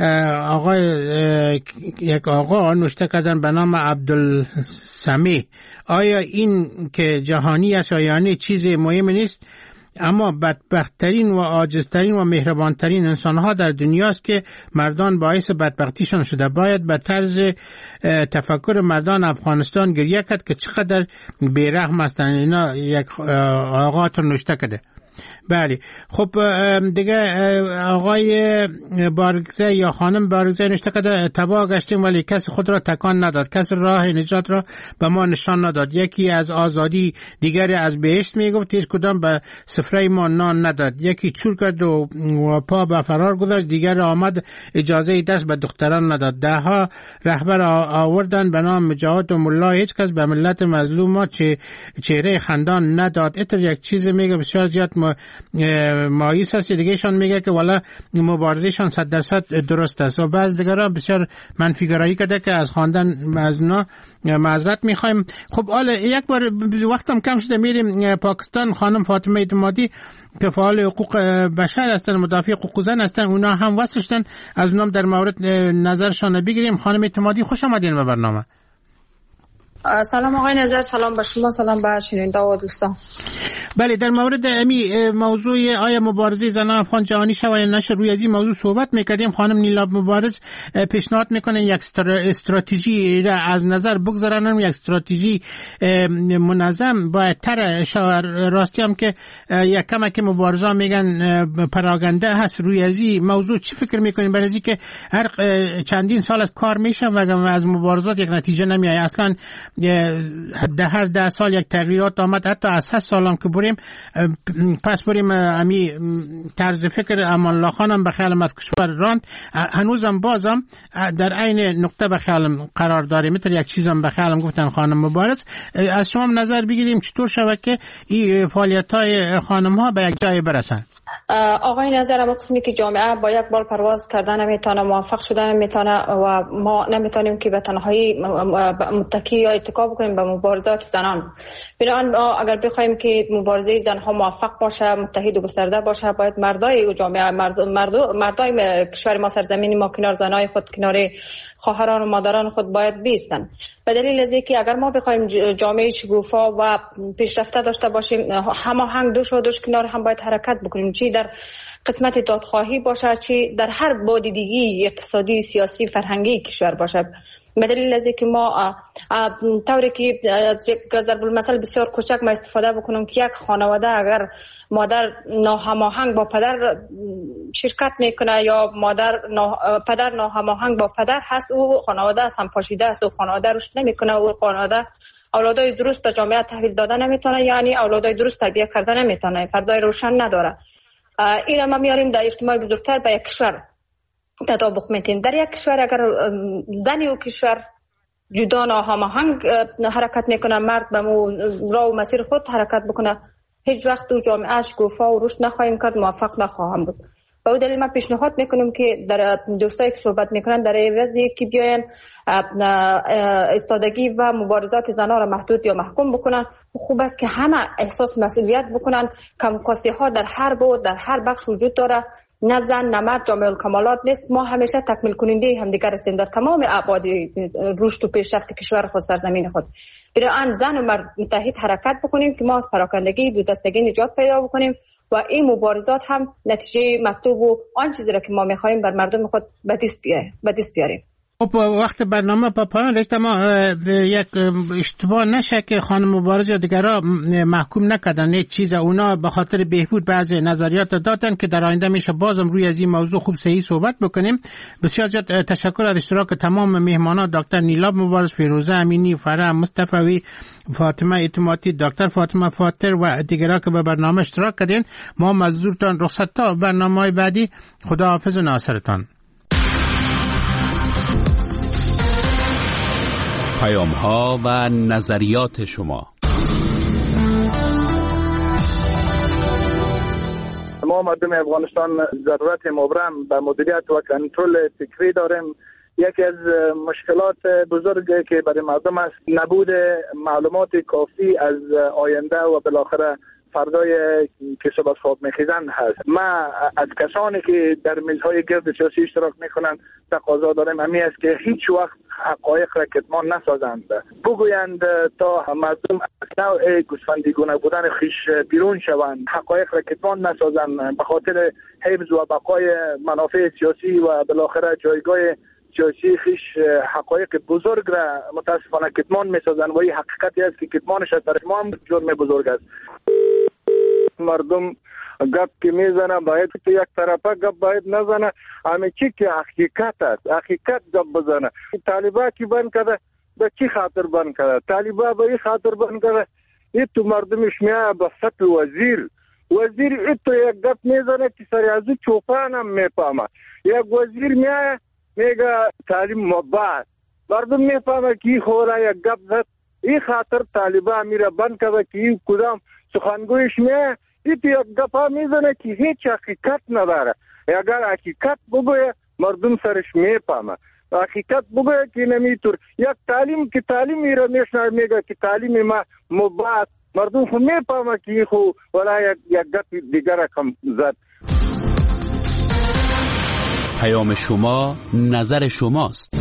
یک آقا نوشته کردن به نام عبدالسمی، آیا این که جهانی است یا یعنی چیز مهم نیست؟ اما بدبختترین و عاجزترین و مهربانترین انسانها در دنیاست که مردان باعث بدبختیشان شده. باید به طرز تفکر مردان افغانستان گریه کرد که چقدر بیرحم هستند. اینا یک آقا نوشته کرده. بله خب دیگه آقای بارگزه یا خانم بارگزه نوشته که تباه گشتیم ولی کسی خود را تکان نداد، کسی راه نجات را به ما نشان نداد. یکی از آزادی، دیگری از بهشت میگفت، هیچ کدام به سفره ما نان نداد. یکی چور کرد و پا به فرار گذاشت، دیگر آمد اجازه دست به دختران نداد. ده ها رهبر آوردن به نام مجاهد و ملا، هیچ کس به ملت مظلوم ما چهره خندان نداد. اتر یک چیز میگه بسیار زیاد مایوس است. دیگهشان میگه که والا مبارزهشان 100% درست است و بعض دیگرها بسیار منفی گرایی کرده که از خواندن از اونا معذرت میخوایم. خب حالا یک بار وقتم کم شده میریم پاکستان. خانم فاطمه اعتمادی که فعال حقوق بشر هستن، مدافع حقوق زن هستن، اونا هم واسطن، از اونم در مورد نظرشان بگیریم. خانم اعتمادی خوش آمدین به برنامه. سلام آقای نظر، سلام به شما، سلام به شنونده و دوستان. بله، در مورد موضوع آیا مبارزه زنان افغان جهانی شود یا نشه، روی از این موضوع صحبت میکردیم. خانم نیلاب مبارز پیشنهاد میکنه یک استراتژی را از نظر بگذارن، یک استراتژی منظم باید تر شود. راستی هم که یک کمک مبارزه میگن پراگنده هست. روی از این موضوع چی فکر میکنین؟ برای اینکه هر چندین سال از کار میشه و از مبارزات یک نتیجه نمیاد اصلا. هر 10 سال یک تغییرات آمد، حتی از 7 سال هم که بریم پس بریم امی طرز فکر امان الله خانم به خیالم از کشور راند، هنوزم بازم در عین نقطه به خیالم قرار داریم. مثل یک چیزم به خیالم گفتن خانم مبارز. از شما نظر بگیریم چطور شود که این فعالیت های خانم ها به یک جای برسن؟ آقای نظر، اما قسمی که جامعه با یک بال پرواز کردن نمیتونه، موفق شدن نمیتونه و ما نمیتونیم که به تنهایی متکی یا اتکا بکنیم به مبارزات زنان. بنابراین اگر بخوایم که مبارزه زنها موفق باشه، متحد و گسترده باشه، باید مردای و جامعه مردای کشور ما، سرزمین ما، کنار زنای خود، کنار خواهران و مادران خود باید بیستن. به دلیل از اینکه اگر ما بخوایم جامعه شگوفا و پیشرفته داشته باشیم، هماهنگ دوش کنار هم باید حرکت بکنیم، چی در قسمت دادخواهی باشه، چی در هر بعد دیگه اقتصادی، سیاسی، فرهنگی کشور باشه. به دلیل از اینکه ما طوری که از یک ضرب المثل بسیار کوچک ما استفاده بکنم که یک خانواده اگر مادر ناهماهنگ با پدر شرکت میکنه یا پدر ناهماهنگ با پدر هست، او خانواده از هم پاشیده است، او خانواده رشد نمیکنه، او خانواده اولادای درست به جامعه تحویل دادن نمیتونه، یعنی اولادای درست تربیت کردن نمیتونه، فردای روشن نداره. این ما میاریم در اجتماع بزرگتر به یک کشور تطابق میتیم. در یک کشور اگر زنی و کشور جدا ناهماهنگ حرکت میکنه، مرد به راه و مسیر خود حرکت بکنه، هیچ وقت دو جامعه شکوفا و رشد نخواهیم کرد، موفق نخواهم بود. به اون دلیل ما پیشنهاد میکنیم که در دوستایی که صحبت میکنن در عوضی که بیاین استادگی و مبارزات زنها را محدود یا محکوم بکنن، خوب است که همه احساس مسئولیت بکنن. کمکاستی ها در هر بود، در هر بخش وجود داره، نه زن نه مرد جامع الکمالات نیست. ما همیشه تکمیل کننده همدیگر هستیم در تمام ابعاد رشد و پیشرفت کشور خود، سرزمین خود. برای زن و مرد متحد حرکت بکنیم که ما از پراکندگی، دو دستگی نجات پیدا بکنیم و این مبارزات هم نتیجه مطلوب و آن چیزی را که ما می‌خوایم بر مردم خود به دست بیاریم. خب وقت برنامه په پایان رسید، ما یک اشتباه نشه که خانم مبارز یا دیگرها محکوم نکردن یک چیز، اونا به خاطر بهبود بعضی نظریات دادن که در آینده میشه بازم روی از این موضوع خوب صحیح صحبت بکنیم. بسیار زیاد تشکر از اشتراک تمام مهمانان، دکتر نیلاب مبارز، فیروزه امینی، فرح مصطفی، فاطمه اعتمادی، دکتر فاطمه فاتر و دیگرها که به برنامه اشتراک کردین. ما مزدورتان رخصت تا برنامه‌های بعدی. خداحافظ و ناصرتان. پیام‌ها و نظریات شما. ما مردم افغانستان ضرورت مبرم به مدیریت و کنترل فکری داریم. یکی از مشکلات بزرگی که برای مردم است نبود معلومات کافی از آینده و بالاخره فردای که صبح از خواب میخیزن هست. ما از کسانی که در میزهای گرد سیاسی اشتراک میکنن تقاضا داریم همی است که هیچ وقت حقایق را کتمان نسازند، بگویند تا مردم از نوع گوسفندیگونه بودن خیش بیرون شوند، حقایق را کتمان نسازند به خاطر حفظ و بقای منافع سیاسی و بالاخره جایگاه سیاسی خیش حقایق بزرگ را متاسفانه کتمان میسازند و این حقیقتی است که کتمانش از طرف ما هم جرم بزرگ است. مردم گپ که میزنه باید تو یک طرفه گپ باید نزنه، همه چی که حقیقت است حقیقت گپ بزنه. طالبا کی بند کرده به چی خاطر بند کرده؟ طالبا به این خاطر بند کرده این تو مردمش میاد به سطح وزیر این تو یک گپ میزنه که سر ازو چوپان هم میپامه. یک وزیر میاد میگه تعلیم مباح، مردم میفهمه که این خوره یک گپ زد. این خاطر طالبا میره بند کرده که این کدام سخنگویش میاد این تو یک گپا میزنه که هیچ حقیقت نداره. اگر حقیقت بگویه مردم سرش میپامه، حقیقت بگویه که نمیتور یک تعلیم که تعلیم میره میشنه میگه که تعلیم ما مباح، مردم خو میپامه که این خو ولا یک گپ دیگر کم زد. پیام شما نظر شماست.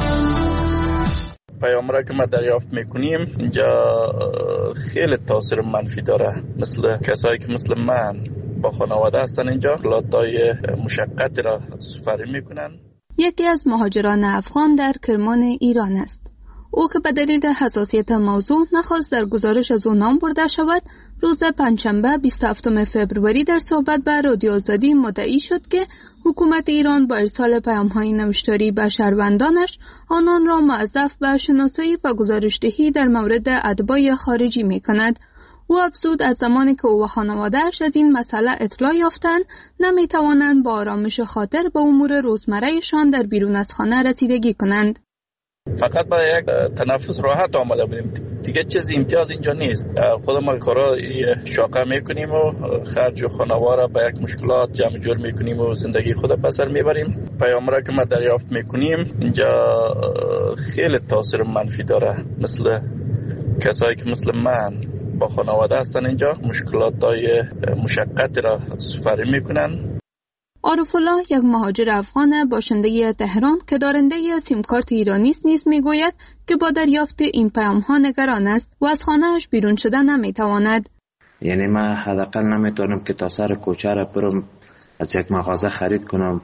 پیام را که ما دریافت میکنیم اینجا خیلی تاثیر منفی داره. مثل کسایی که مثل من با خانواده هستن اینجا مشکلات‌های مشقتی را سپری میکنن. یکی از مهاجران افغان در کرمان ایران است. او که به دلیل حساسیت موضوع نخواست در گزارش از او نام برده شود، روز پنجشنبه 27 فوریه در صحبت به رادیو آزادی مدعی شد که حکومت ایران با ارسال پیام‌های نوشتاری به شهروندانش آنان را موظف به شناسایی و گزارش‌دهی در مورد اتباع خارجی می‌کند. او افزود از زمانی که او و خانواده‌اش از این مسئله اطلاع یافتند نمی‌توانند با آرامش خاطر به امور روزمره‌شان در بیرون از خانه رسیدگی کنند. فقط با یک تنفس راحت آمده بودیم، دیگه چیز امتیاز اینجا نیست. خودمون کارا شاقه میکنیم و خرج و خانواده با یک مشکلات جمع جور میکنیم و زندگی خود بسر میبریم. پیام را که ما دریافت میکنیم اینجا خیلی تاثیر منفی داره. مثل کسایی که مثل من با خانواده هستن اینجا مشکلات‌های مشقتی را سپری میکنن. عارف الله یک مهاجر افغان باشنده تهران که دارنده سیم کارت ایرانی است نیز میگوید که با دریافت این پیام‌ها نگران است و از خانه‌اش بیرون شدن نمیتواند. یعنی من حداقل نمیتونم که تا سر کوچه را برم از یک مغازه خرید کنم.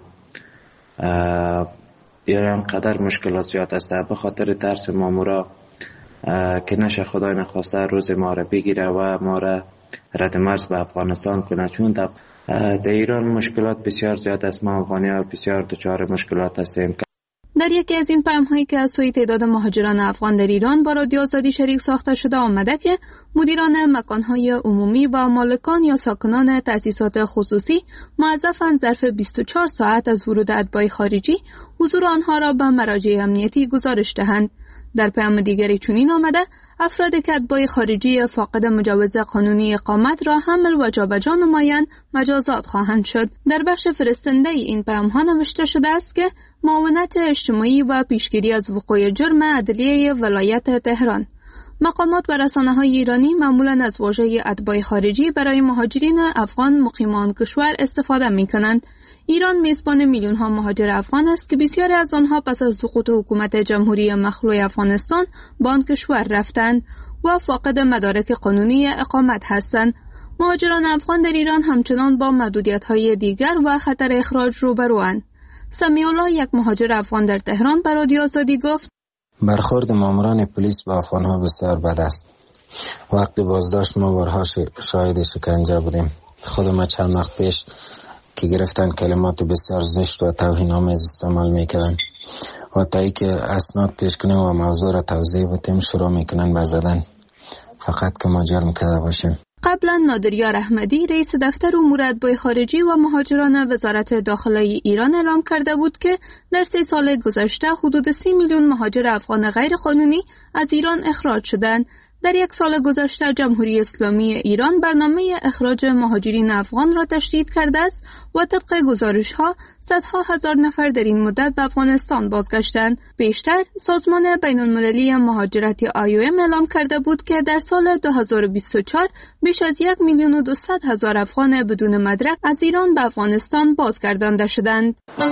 یا اینقدر مشکلات زیاد است به خاطر ترس مامورا که نشه خدای نخواسته روز ما را بگیره و ما را رد مرز به افغانستان کنه. چون در ایران مشکلات بسیار زیاد است. ما افغانی‌ها بسیار دچار مشکلات هستیم. در یکی از این پیام‌هایی که از سوی تعداد مهاجران افغان در ایران با رادیو آزادی شریک ساخته شده آمده که مدیران مکان‌های عمومی و مالکان یا ساکنان تأسیسات خصوصی موظفند ظرف 24 ساعت از ورود اتباع خارجی حضور آنها را به مراجع امنیتی گزارش دهند. در پیام دیگری چنین آمده افرادی که اتباع خارجی فاقد مجوز قانونی اقامت را حمل و جابجا نمایند مجازات خواهند شد. در بخش فرستنده این پیام ها نوشته شده است که معاونت اجتماعی و پیشگیری از وقوع جرم عدلیه ولایت تهران. مقامات و رسانه‌های ایرانی معمولاً از واژه اتباع خارجی برای مهاجرین افغان مقیم آن کشور استفاده می‌کنند. ایران میزبان میلیون‌ها مهاجر افغان است که بسیاری از آنها پس از سقوط حکومت جمهوری مخلوع افغانستان به آن کشور رفتند و فاقد مدارک قانونی اقامت هستند. مهاجران افغان در ایران همچنان با محدودیت‌های دیگر و خطر اخراج روبروند. سمیع الله یک مهاجر افغان در تهران به رادیو آزادی گفت: برخورد ماموران پلیس با افغان‌ها بسیار بد است. وقتی بازداشت ما بارها شاهد شکنجه بودیم. خود ما چند وقت پیش که گرفتن کلمات بسیار زشت و توهین‌آمیز استعمال می‌کردن و تا ای که اسناد پیش کنیم و موضوع را توضیح بدیم شروع می‌کنن به زدن، فقط که ما جرم کرده باشیم. قبلا نادریار احمدی رئیس دفتر امور اتباع خارجی و مهاجران وزارت داخله ایران اعلام کرده بود که در 3 سال گذشته حدود 30 میلیون مهاجر افغان غیر قانونی از ایران اخراج شدند. در یک سال گذشته جمهوری اسلامی ایران برنامه اخراج مهاجرین افغان را تشدید کرده است و طبق گزارش‌ها صدها هزار نفر در این مدت به افغانستان بازگشتند. بیشتر سازمان بین‌المللی مهاجرت IOM اعلام کرده بود که در سال 2024 بیش از 1,200,000 افغان بدون مدرک از ایران به افغانستان بازگردانده شدند.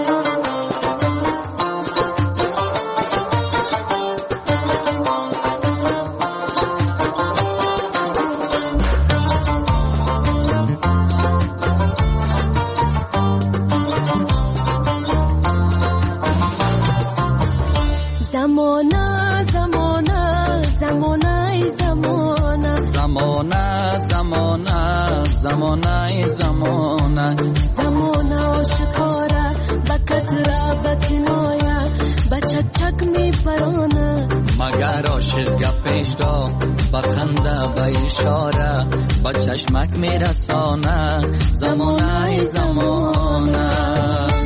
زمانه آشکاره بکت را بکنایا بچچک می پرانه مگر عاشق گپش را بخنده به اشاره بچشمک می رسانه زمانه